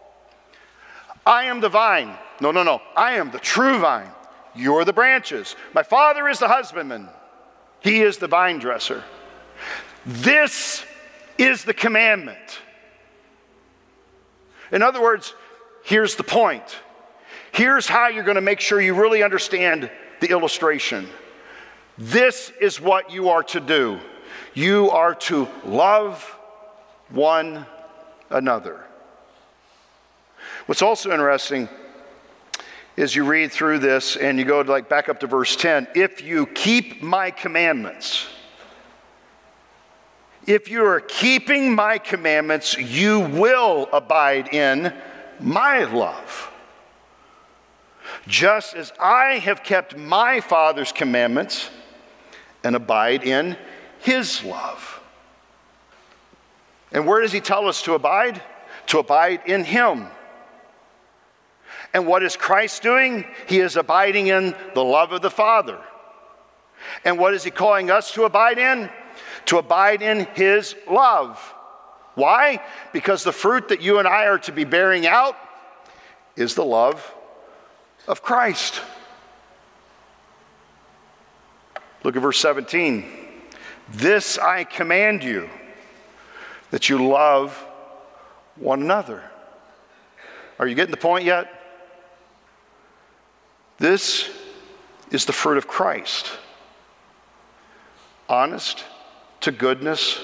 I am the vine. No, no, no. I am the true vine. You're the branches. My Father is the husbandman. He is the vine dresser. This is the commandment. In other words, here's the point. Here's how you're going to make sure you really understand the illustration. This is what you are to do. You are to love one another. What's also interesting is you read through this and you go to like back up to verse ten. If you keep my commandments, if you are keeping my commandments, you will abide in my love. Just as I have kept my Father's commandments and abide in his love. And where does he tell us to abide? To abide in him. And what is Christ doing? He is abiding in the love of the Father. And what is he calling us to abide in? To abide in his love. Why? Because the fruit that you and I are to be bearing out is the love of Christ. Look at verse seventeen. This I command you, that you love one another. Are you getting the point yet? This is the fruit of Christ. Honest to goodness,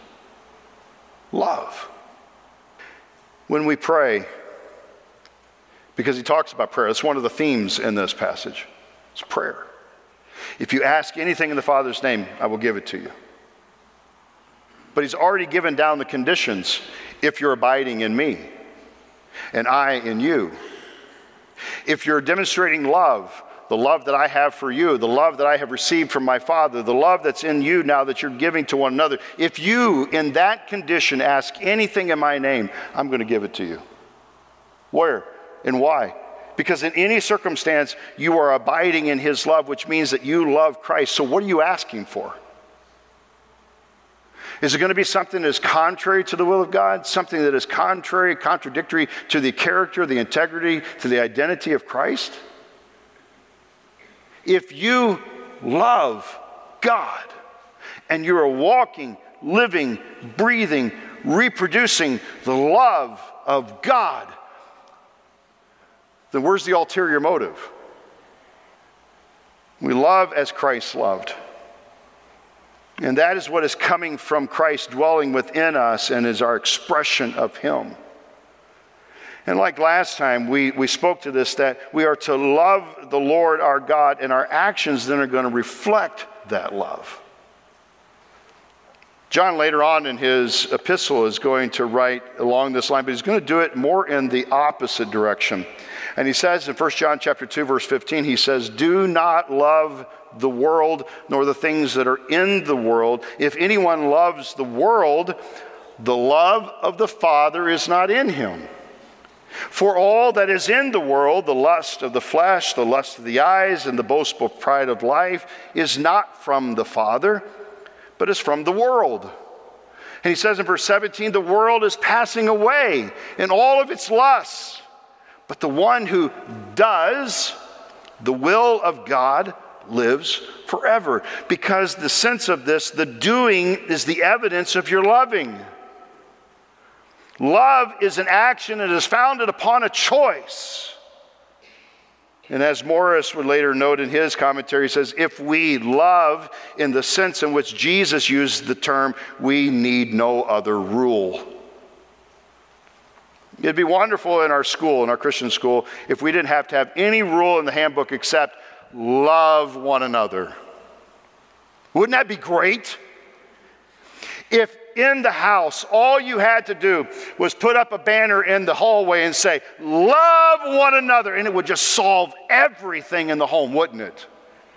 love. When we pray, because he talks about prayer, it's one of the themes in this passage. It's prayer. If you ask anything in the Father's name, I will give it to you. But he's already given down the conditions if you're abiding in me and I in you. If you're demonstrating love, the love that I have for you, the love that I have received from my Father, the love that's in you now that you're giving to one another, if you in that condition ask anything in my name, I'm going to give it to you. Where and why? Because in any circumstance, you are abiding in his love, which means that you love Christ. So what are you asking for? Is it going to be something that is contrary to the will of God? Something that is contrary, contradictory to the character, the integrity, to the identity of Christ? If you love God and you are walking, living, breathing, reproducing the love of God, then where's the ulterior motive? We love as Christ loved. And that is what is coming from Christ dwelling within us and is our expression of him. And like last time, we, we spoke to this, that we are to love the Lord our God, and our actions then are going to reflect that love. John later on in his epistle is going to write along this line, but he's going to do it more in the opposite direction. And he says in First John chapter two, verse fifteen, he says, do not love the world nor the things that are in the world. If anyone loves the world, the love of the Father is not in him. For all that is in the world, the lust of the flesh, the lust of the eyes, and the boastful pride of life, is not from the Father, but is from the world. And he says in verse seventeen, the world is passing away in all of its lusts, but the one who does the will of God lives forever. Because the sense of this, the doing is the evidence of your loving. Love is an action that is founded upon a choice. And as Morris would later note in his commentary, he says, if we love in the sense in which Jesus used the term, we need no other rule. It'd be wonderful in our school, in our Christian school, if we didn't have to have any rule in the handbook except love one another. Wouldn't that be great? If in the house, all you had to do was put up a banner in the hallway and say, love one another, and it would just solve everything in the home, wouldn't it?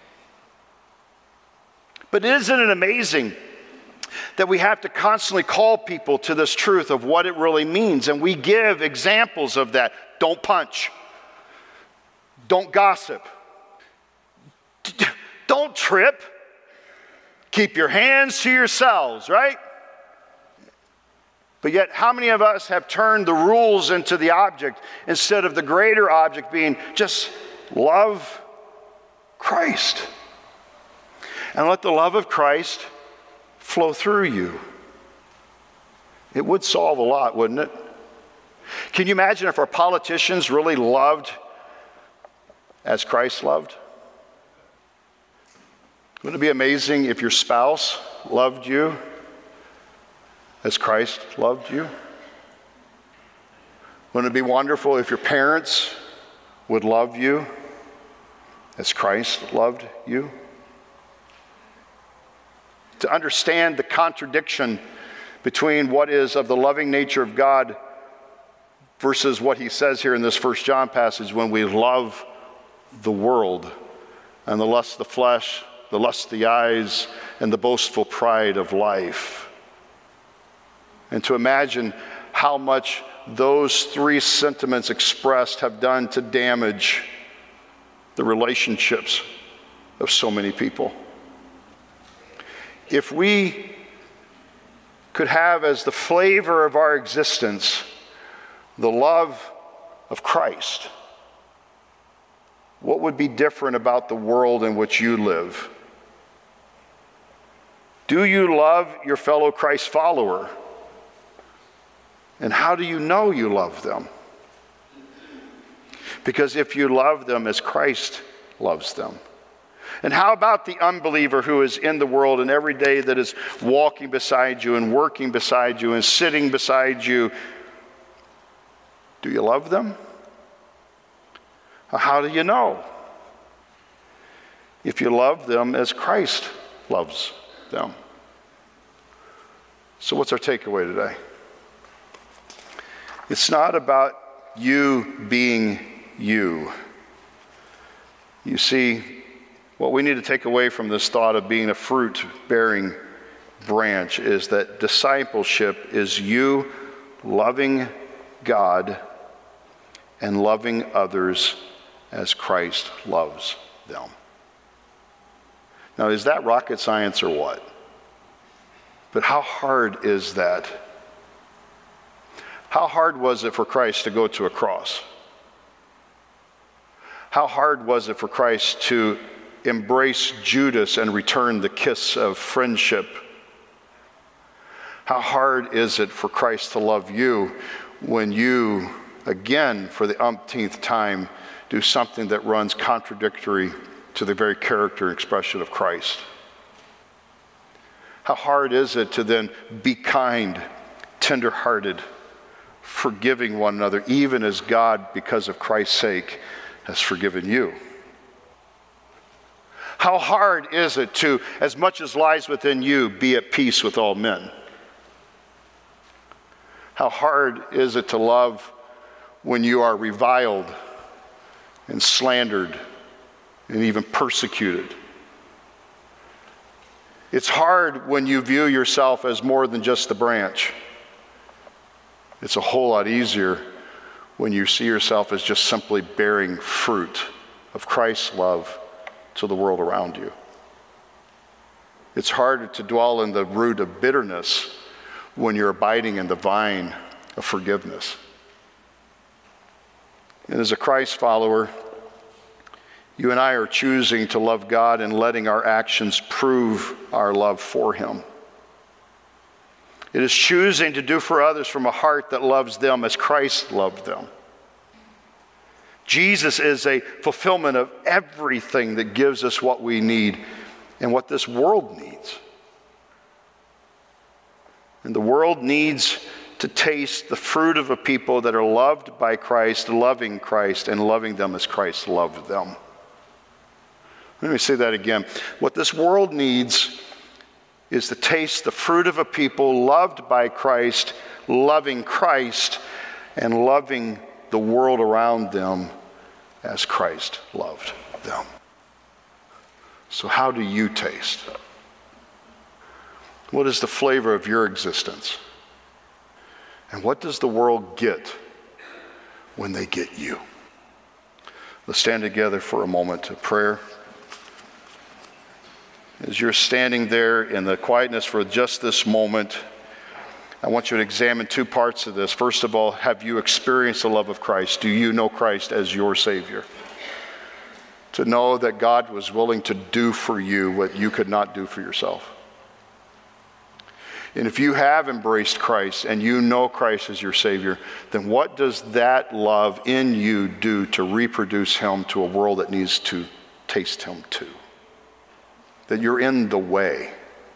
But isn't it amazing that we have to constantly call people to this truth of what it really means? And we give examples of that. Don't punch. Don't gossip. Don't trip. Keep your hands to yourselves, right? But yet, how many of us have turned the rules into the object instead of the greater object being just love Christ? And let the love of Christ flow through you. It would solve a lot, wouldn't it? Can you imagine if our politicians really loved as Christ loved? Wouldn't it be amazing if your spouse loved you as Christ loved you? Wouldn't it be wonderful if your parents would love you as Christ loved you? To understand the contradiction between what is of the loving nature of God versus what he says here in this First John passage, when we love the world and the lust of the flesh, the lust of the eyes, and the boastful pride of life. And to imagine how much those three sentiments expressed have done to damage the relationships of so many people. If we could have as the flavor of our existence the love of Christ, what would be different about the world in which you live? Do you love your fellow Christ follower? And how do you know you love them? Because if you love them as Christ loves them. And how about the unbeliever who is in the world and every day that is walking beside you and working beside you and sitting beside you? Do you love them? How do you know? If you love them as Christ loves them. So what's our takeaway today? It's not about you being you. You see, what we need to take away from this thought of being a fruit-bearing branch is that discipleship is you loving God and loving others as Christ loves them. Now, is that rocket science or what? But how hard is that? How hard was it for Christ to go to a cross? How hard was it for Christ to embrace Judas and return the kiss of friendship? How hard is it for Christ to love you when you, again, for the umpteenth time, do something that runs contradictory to the very character and expression of Christ? How hard is it to then be kind, tender-hearted, forgiving one another, even as God, because of Christ's sake, has forgiven you? How hard is it to, as much as lies within you, be at peace with all men? How hard is it to love when you are reviled and slandered and even persecuted? It's hard when you view yourself as more than just the branch. It's a whole lot easier when you see yourself as just simply bearing fruit of Christ's love to the world around you. It's harder to dwell in the root of bitterness when you're abiding in the vine of forgiveness. And as a Christ follower, you and I are choosing to love God and letting our actions prove our love for Him. It is choosing to do for others from a heart that loves them as Christ loved them. Jesus is a fulfillment of everything that gives us what we need and what this world needs. And the world needs to taste the fruit of a people that are loved by Christ, loving Christ, and loving them as Christ loved them. Let me say that again. What this world needs is to taste the fruit of a people loved by Christ, loving Christ, and loving the world around them as Christ loved them. So how do you taste? What is the flavor of your existence? And what does the world get when they get you? Let's stand together for a moment of prayer. As you're standing there in the quietness for just this moment, I want you to examine two parts of this. First of all, have you experienced the love of Christ? Do you know Christ as your Savior? To know that God was willing to do for you what you could not do for yourself. And if you have embraced Christ and you know Christ as your Savior, then what does that love in you do to reproduce Him to a world that needs to taste Him too? That you're in the way,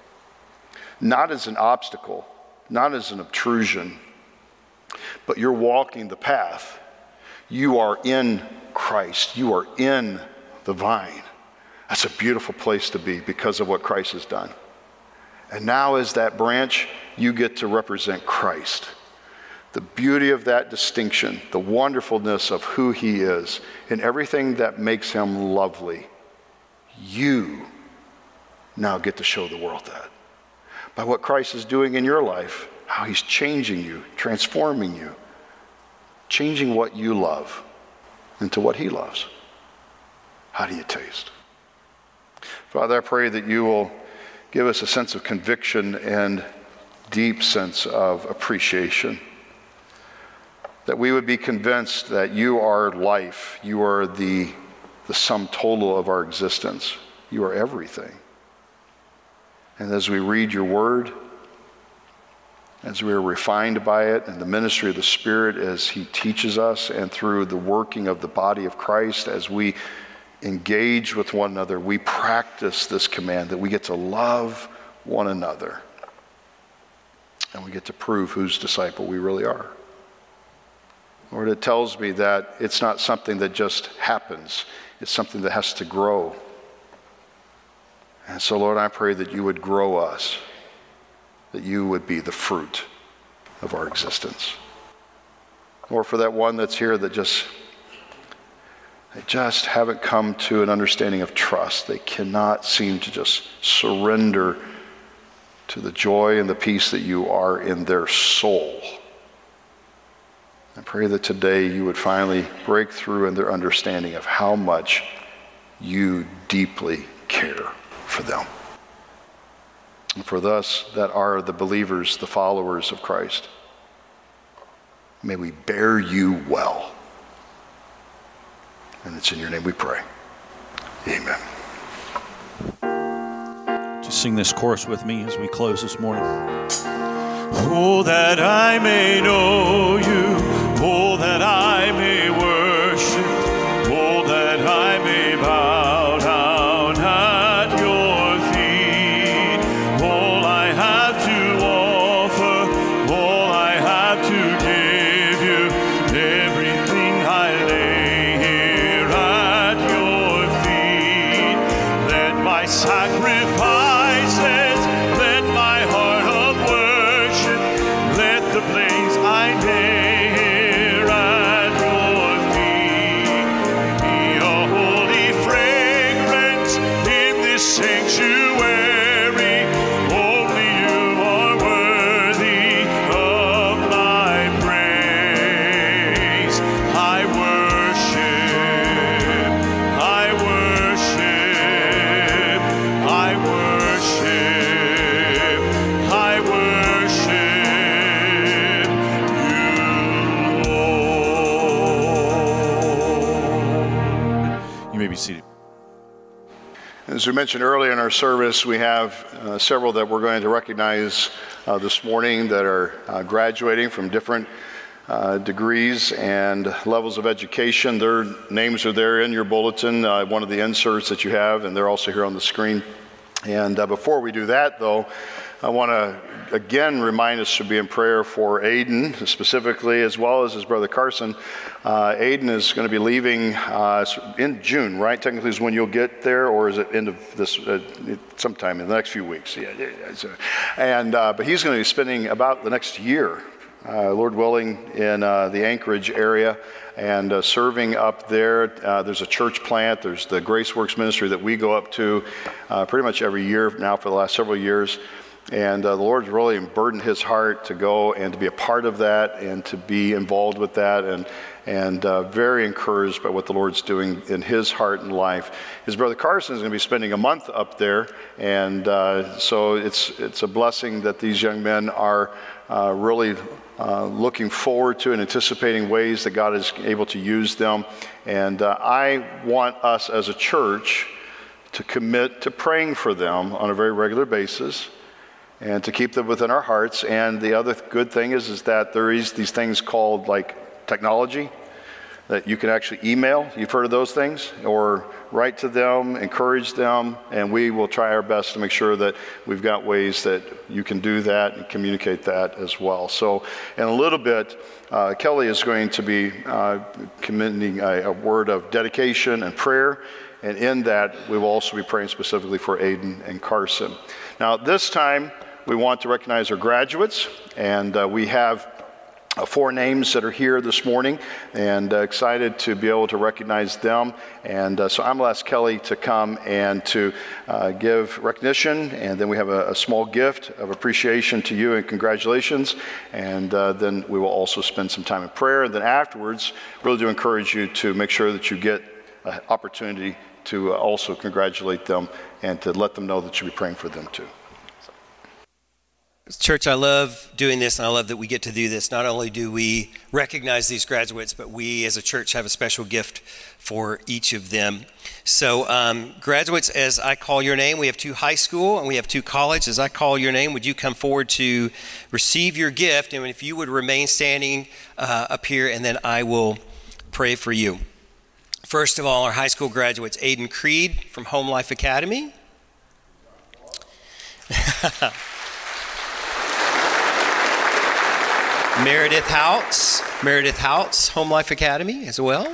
not as an obstacle, not as an obtrusion, but you're walking the path. You are in Christ. You are in the vine. That's a beautiful place to be because of what Christ has done. And now as that branch, you get to represent Christ. The beauty of that distinction, the wonderfulness of who He is, and everything that makes Him lovely, you now get to show the world that. By what Christ is doing in your life, how He's changing you, transforming you, changing what you love into what He loves. How do you taste? Father, I pray that you will give us a sense of conviction and deep sense of appreciation. That we would be convinced that you are life. You are the, the sum total of our existence. You are everything. And as we read your word, as we are refined by it and the ministry of the Spirit as He teaches us, and through the working of the body of Christ as we engage with one another, we practice this command that we get to love one another. And we get to prove whose disciple we really are. Lord, it tells me that it's not something that just happens. It's something that has to grow. And so, Lord, I pray that you would grow us, that you would be the fruit of our existence. Or for that one that's here that just They just haven't come to an understanding of trust. They cannot seem to just surrender to the joy and the peace that you are in their soul. I pray that today you would finally break through in their understanding of how much you deeply care for them. And for us that are the believers, the followers of Christ, may we bear you well. And it's in your name we pray. Amen. Just sing this chorus with me as we close this morning. Oh, that I may know you. Oh, that I may worship. Oh, that I may bow down at your feet. All I have to offer, all I have to give you, everything I lay sacrifices, let my heart of worship, let the place I lay here at your feet be a holy fragrance in this sanctuary. Only you are worthy of my praise. I worship, I worship. I worship, I worship you, Lord. You may be seated. As we mentioned earlier in our service, we have uh, several that we're going to recognize uh, this morning that are uh, graduating from different uh, degrees and levels of education. Their names are there in your bulletin, uh, one of the inserts that you have, and they're also here on the screen. And uh, before we do that, though, I want to again remind us to be in prayer for Aiden specifically, as well as his brother Carson. Uh, Aiden is going to be leaving uh, in June, right? Technically is when you'll get there, or is it end of this, uh, sometime in the next few weeks? Yeah, yeah, yeah. So, and, uh, but he's going to be spending about the next year, uh, Lord willing, in uh, the Anchorage area. And uh, serving up there. Uh, there's a church plant. There's the Grace Works ministry that we go up to uh, pretty much every year now for the last several years. And uh, the Lord's really burdened his heart to go and to be a part of that and to be involved with that, and and uh, very encouraged by what the Lord's doing in his heart and life. His brother Carson is going to be spending a month up there, and uh, so it's it's a blessing that these young men are uh, really uh, looking forward to and anticipating ways that God is able to use them. And uh, I want us as a church to commit to praying for them on a very regular basis, and to keep them within our hearts. And the other good thing is, is that there is these things called like technology that you can actually email. You've heard of those things? Or write to them, encourage them, and we will try our best to make sure that we've got ways that you can do that and communicate that as well. So in a little bit, uh, Kelly is going to be uh, committing a, a word of dedication and prayer. And in that, we will also be praying specifically for Aiden and Carson. Now, this time, we want to recognize our graduates, and uh, we have uh, four names that are here this morning, and uh, excited to be able to recognize them. And uh, so I'm going to ask Kelly to come and to uh, give recognition, and then we have a, a small gift of appreciation to you and congratulations, and uh, then we will also spend some time in prayer. And then afterwards, really do encourage you to make sure that you get an opportunity to also congratulate them and to let them know that you'll be praying for them too. Church, I love doing this, and I love that we get to do this. Not only do we recognize these graduates, but we as a church have a special gift for each of them. So um, graduates, as I call your name, we have two high school and we have two college. As I call your name, would you come forward to receive your gift? And if you would remain standing uh, up here, and then I will pray for you. First of all, our high school graduates, Aiden Creed from Home Life Academy. Meredith Houts, Meredith Houts, Home Life Academy as well.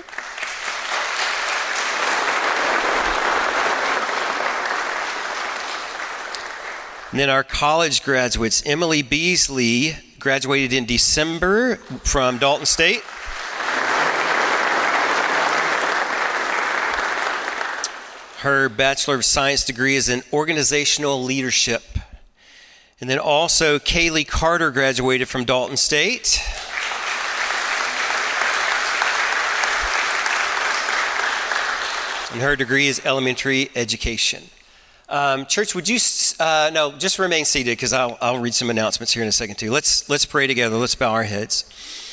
And then our college graduates, Emily Beasley, graduated in December from Dalton State. Her Bachelor of Science degree is in Organizational Leadership. And then also Kaylee Carter graduated from Dalton State. And her degree is Elementary Education. Um, church, would you, uh, no, just remain seated, because I'll, I'll read some announcements here in a second too. Let's, let's pray together. Let's bow our heads.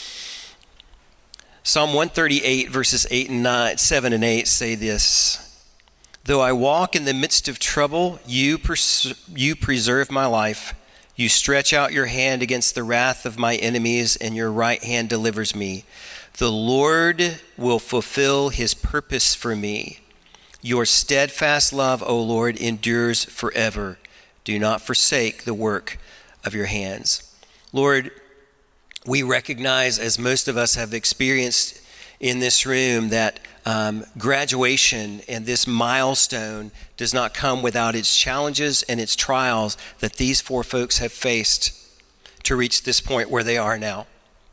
Psalm one thirty-eight, verses eight and nine, seven and eight say this. Though I walk in the midst of trouble, you, pers- you preserve my life. You stretch out your hand against the wrath of my enemies, and your right hand delivers me. The Lord will fulfill his purpose for me. Your steadfast love, O Lord, endures forever. Do not forsake the work of your hands. Lord, we recognize, as most of us have experienced in this room, that um, graduation and this milestone does not come without its challenges and its trials that these four folks have faced to reach this point where they are now.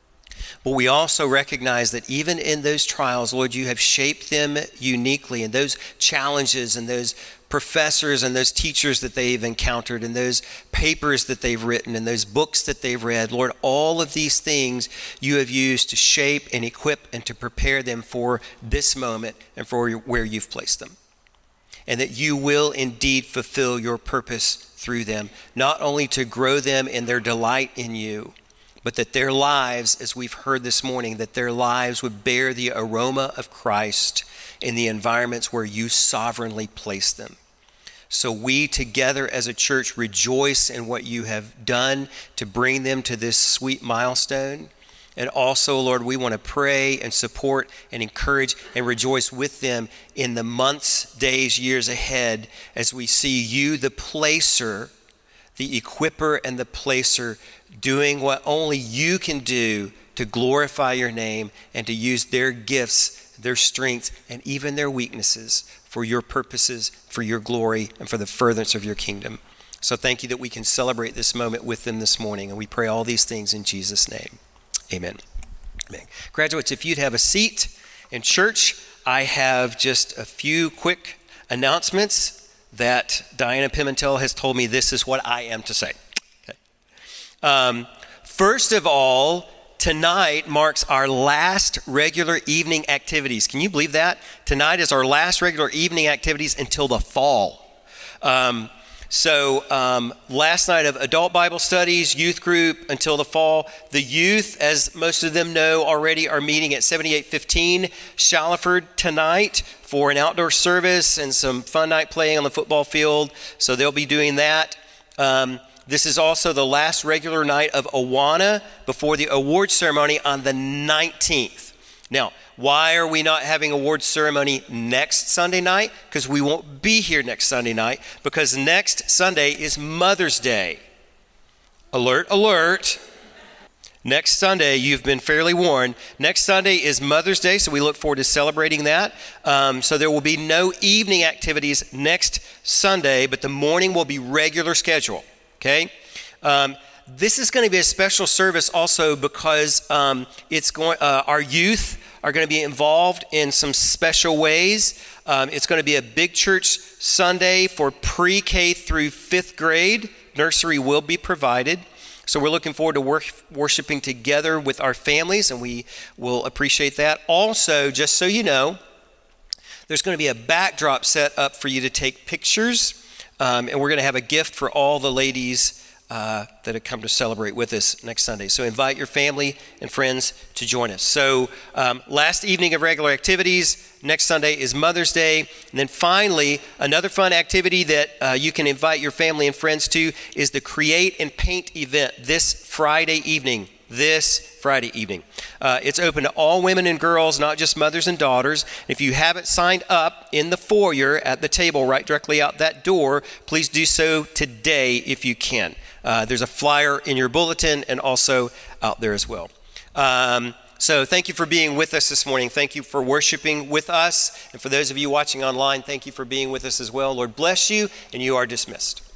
But we also recognize that even in those trials, Lord, you have shaped them uniquely, and those challenges and those professors and those teachers that they've encountered and those papers that they've written and those books that they've read, Lord, all of these things you have used to shape and equip and to prepare them for this moment and for where you've placed them. And that you will indeed fulfill your purpose through them, not only to grow them in their delight in you, but that their lives, as we've heard this morning, that their lives would bear the aroma of Christ in the environments where you sovereignly place them. So we together as a church rejoice in what you have done to bring them to this sweet milestone. And also, Lord, we want to pray and support and encourage and rejoice with them in the months, days, years ahead as we see you, the placer, the equipper and the placer, doing what only you can do to glorify your name and to use their gifts, their strengths, and even their weaknesses for your purposes, for your glory, and for the furtherance of your kingdom. So thank you that we can celebrate this moment with them this morning, and we pray all these things in Jesus' name. Amen. Amen. Graduates, if you'd have a seat in church, I have just a few quick announcements that Diana Pimentel has told me this is what I am to say. Um, first of all, tonight marks our last regular evening activities. Can you believe that? Tonight is our last regular evening activities until the fall. Um, so um, last night of adult Bible studies, youth group until the fall. The youth, as most of them know already, are meeting at seventy-eight fifteen Shallowford tonight for an outdoor service and some fun night playing on the football field. So they'll be doing that. Um, This is also the last regular night of Awana before the awards ceremony on the nineteenth. Now, why are we not having awards ceremony next Sunday night? Because we won't be here next Sunday night, because next Sunday is Mother's Day. Alert, alert. Next Sunday, you've been fairly warned. Next Sunday is Mother's Day, so we look forward to celebrating that. Um, so there will be no evening activities next Sunday, but the morning will be regular schedule. Okay, um, this is going to be a special service also because um, it's going. Uh, our youth are going to be involved in some special ways. Um, it's going to be a big church Sunday for pre-K through fifth grade. Nursery will be provided. So we're looking forward to work, worshiping together with our families, and we will appreciate that. Also, just so you know, there's going to be a backdrop set up for you to take pictures. Um, and we're going to have a gift for all the ladies uh, that have come to celebrate with us next Sunday. So invite your family and friends to join us. So um, last evening of regular activities, next Sunday is Mother's Day. And then finally, another fun activity that uh, you can invite your family and friends to is the Create and Paint event this Friday evening. This Friday evening. Uh, it's open to all women and girls, not just mothers and daughters. If you haven't signed up in the foyer at the table right directly out that door, please do so today if you can. Uh, there's a flyer in your bulletin and also out there as well. Um, so thank you for being with us this morning. Thank you for worshiping with us. And for those of you watching online, thank you for being with us as well. Lord bless you, and you are dismissed.